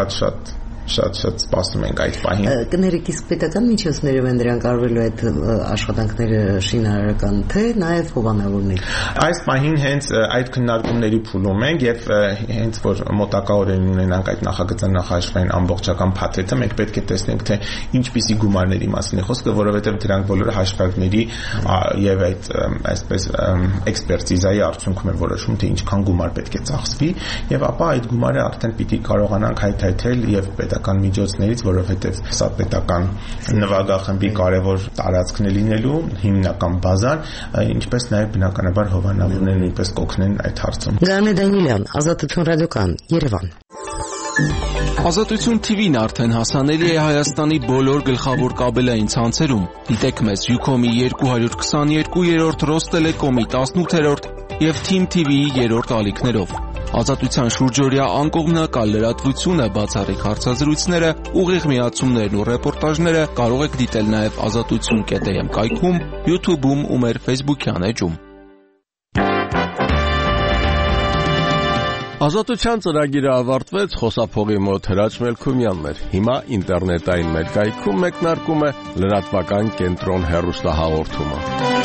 շատ սպասում ենք այդ պահին։ Կներեք, իսկ պետական միջոցներով են դրանք արվելու այդ աշխատանքները շինարարական, թե նաև հովանավորներ։ Այս պահին հենց այդ քննարկումների փուլում ենք եւ հենց որ մոտակա օրերին ունենանք այդ նախագծանախաշվային ամբողջական փաթեթը, մենք պետք է տեսնենք, թե ինչպիսի գումարների մասին է խոսքը, որովհետեւ դրանք բոլորը հաշվարկների եւ այդ այսպես էքսպերտիզայի արդյունքում է որոշում, թե ինչքան գումար պետք է ծախսվի եւ ապա այդ գումարը արդեն պիտի կարողանանք հայթայթել եւ պետական միջոցներից, որովհետև սա պետական նվագախմբի կարևոր տարածքն է լինելու, հիմնական բազան, ինչպես նաև բնականաբար հովանավորները նույնպես կօգնեն այդ հարցում։ Գարնե Դանիելյան, Ազատություն ռադիոկայան, Երևան։ Ազատություն TV-ն արդեն հասանելի է Հայաստանի բոլոր գլխավոր կաբելային ցանցերում։ Դիտեք մեզ Ucom-ի 222-րդ, Ռոստելեկոմի 18-րդ եւ Team TV-ի 3-րդ ալիքներով։ Ազատության շուրջօրյա անկողմնակալ լրատվությունը, բացառիկ հարցազրույցները, ուղիղ միացումներն ու ռեպորտաժները կարող եք դիտել նաև azatutsun.am կայքում, YouTube-ում ու մեր Facebook-յան էջում։ Ազատության ծրագիրը ավարտվեց, խոսափողի մոտ Հրաչ Մելքումյանն էր։ Հիմա ինտերնետային մեր կայքում մեկնարկում է լրատվական կենտրոն հեռուստահաղորդումը։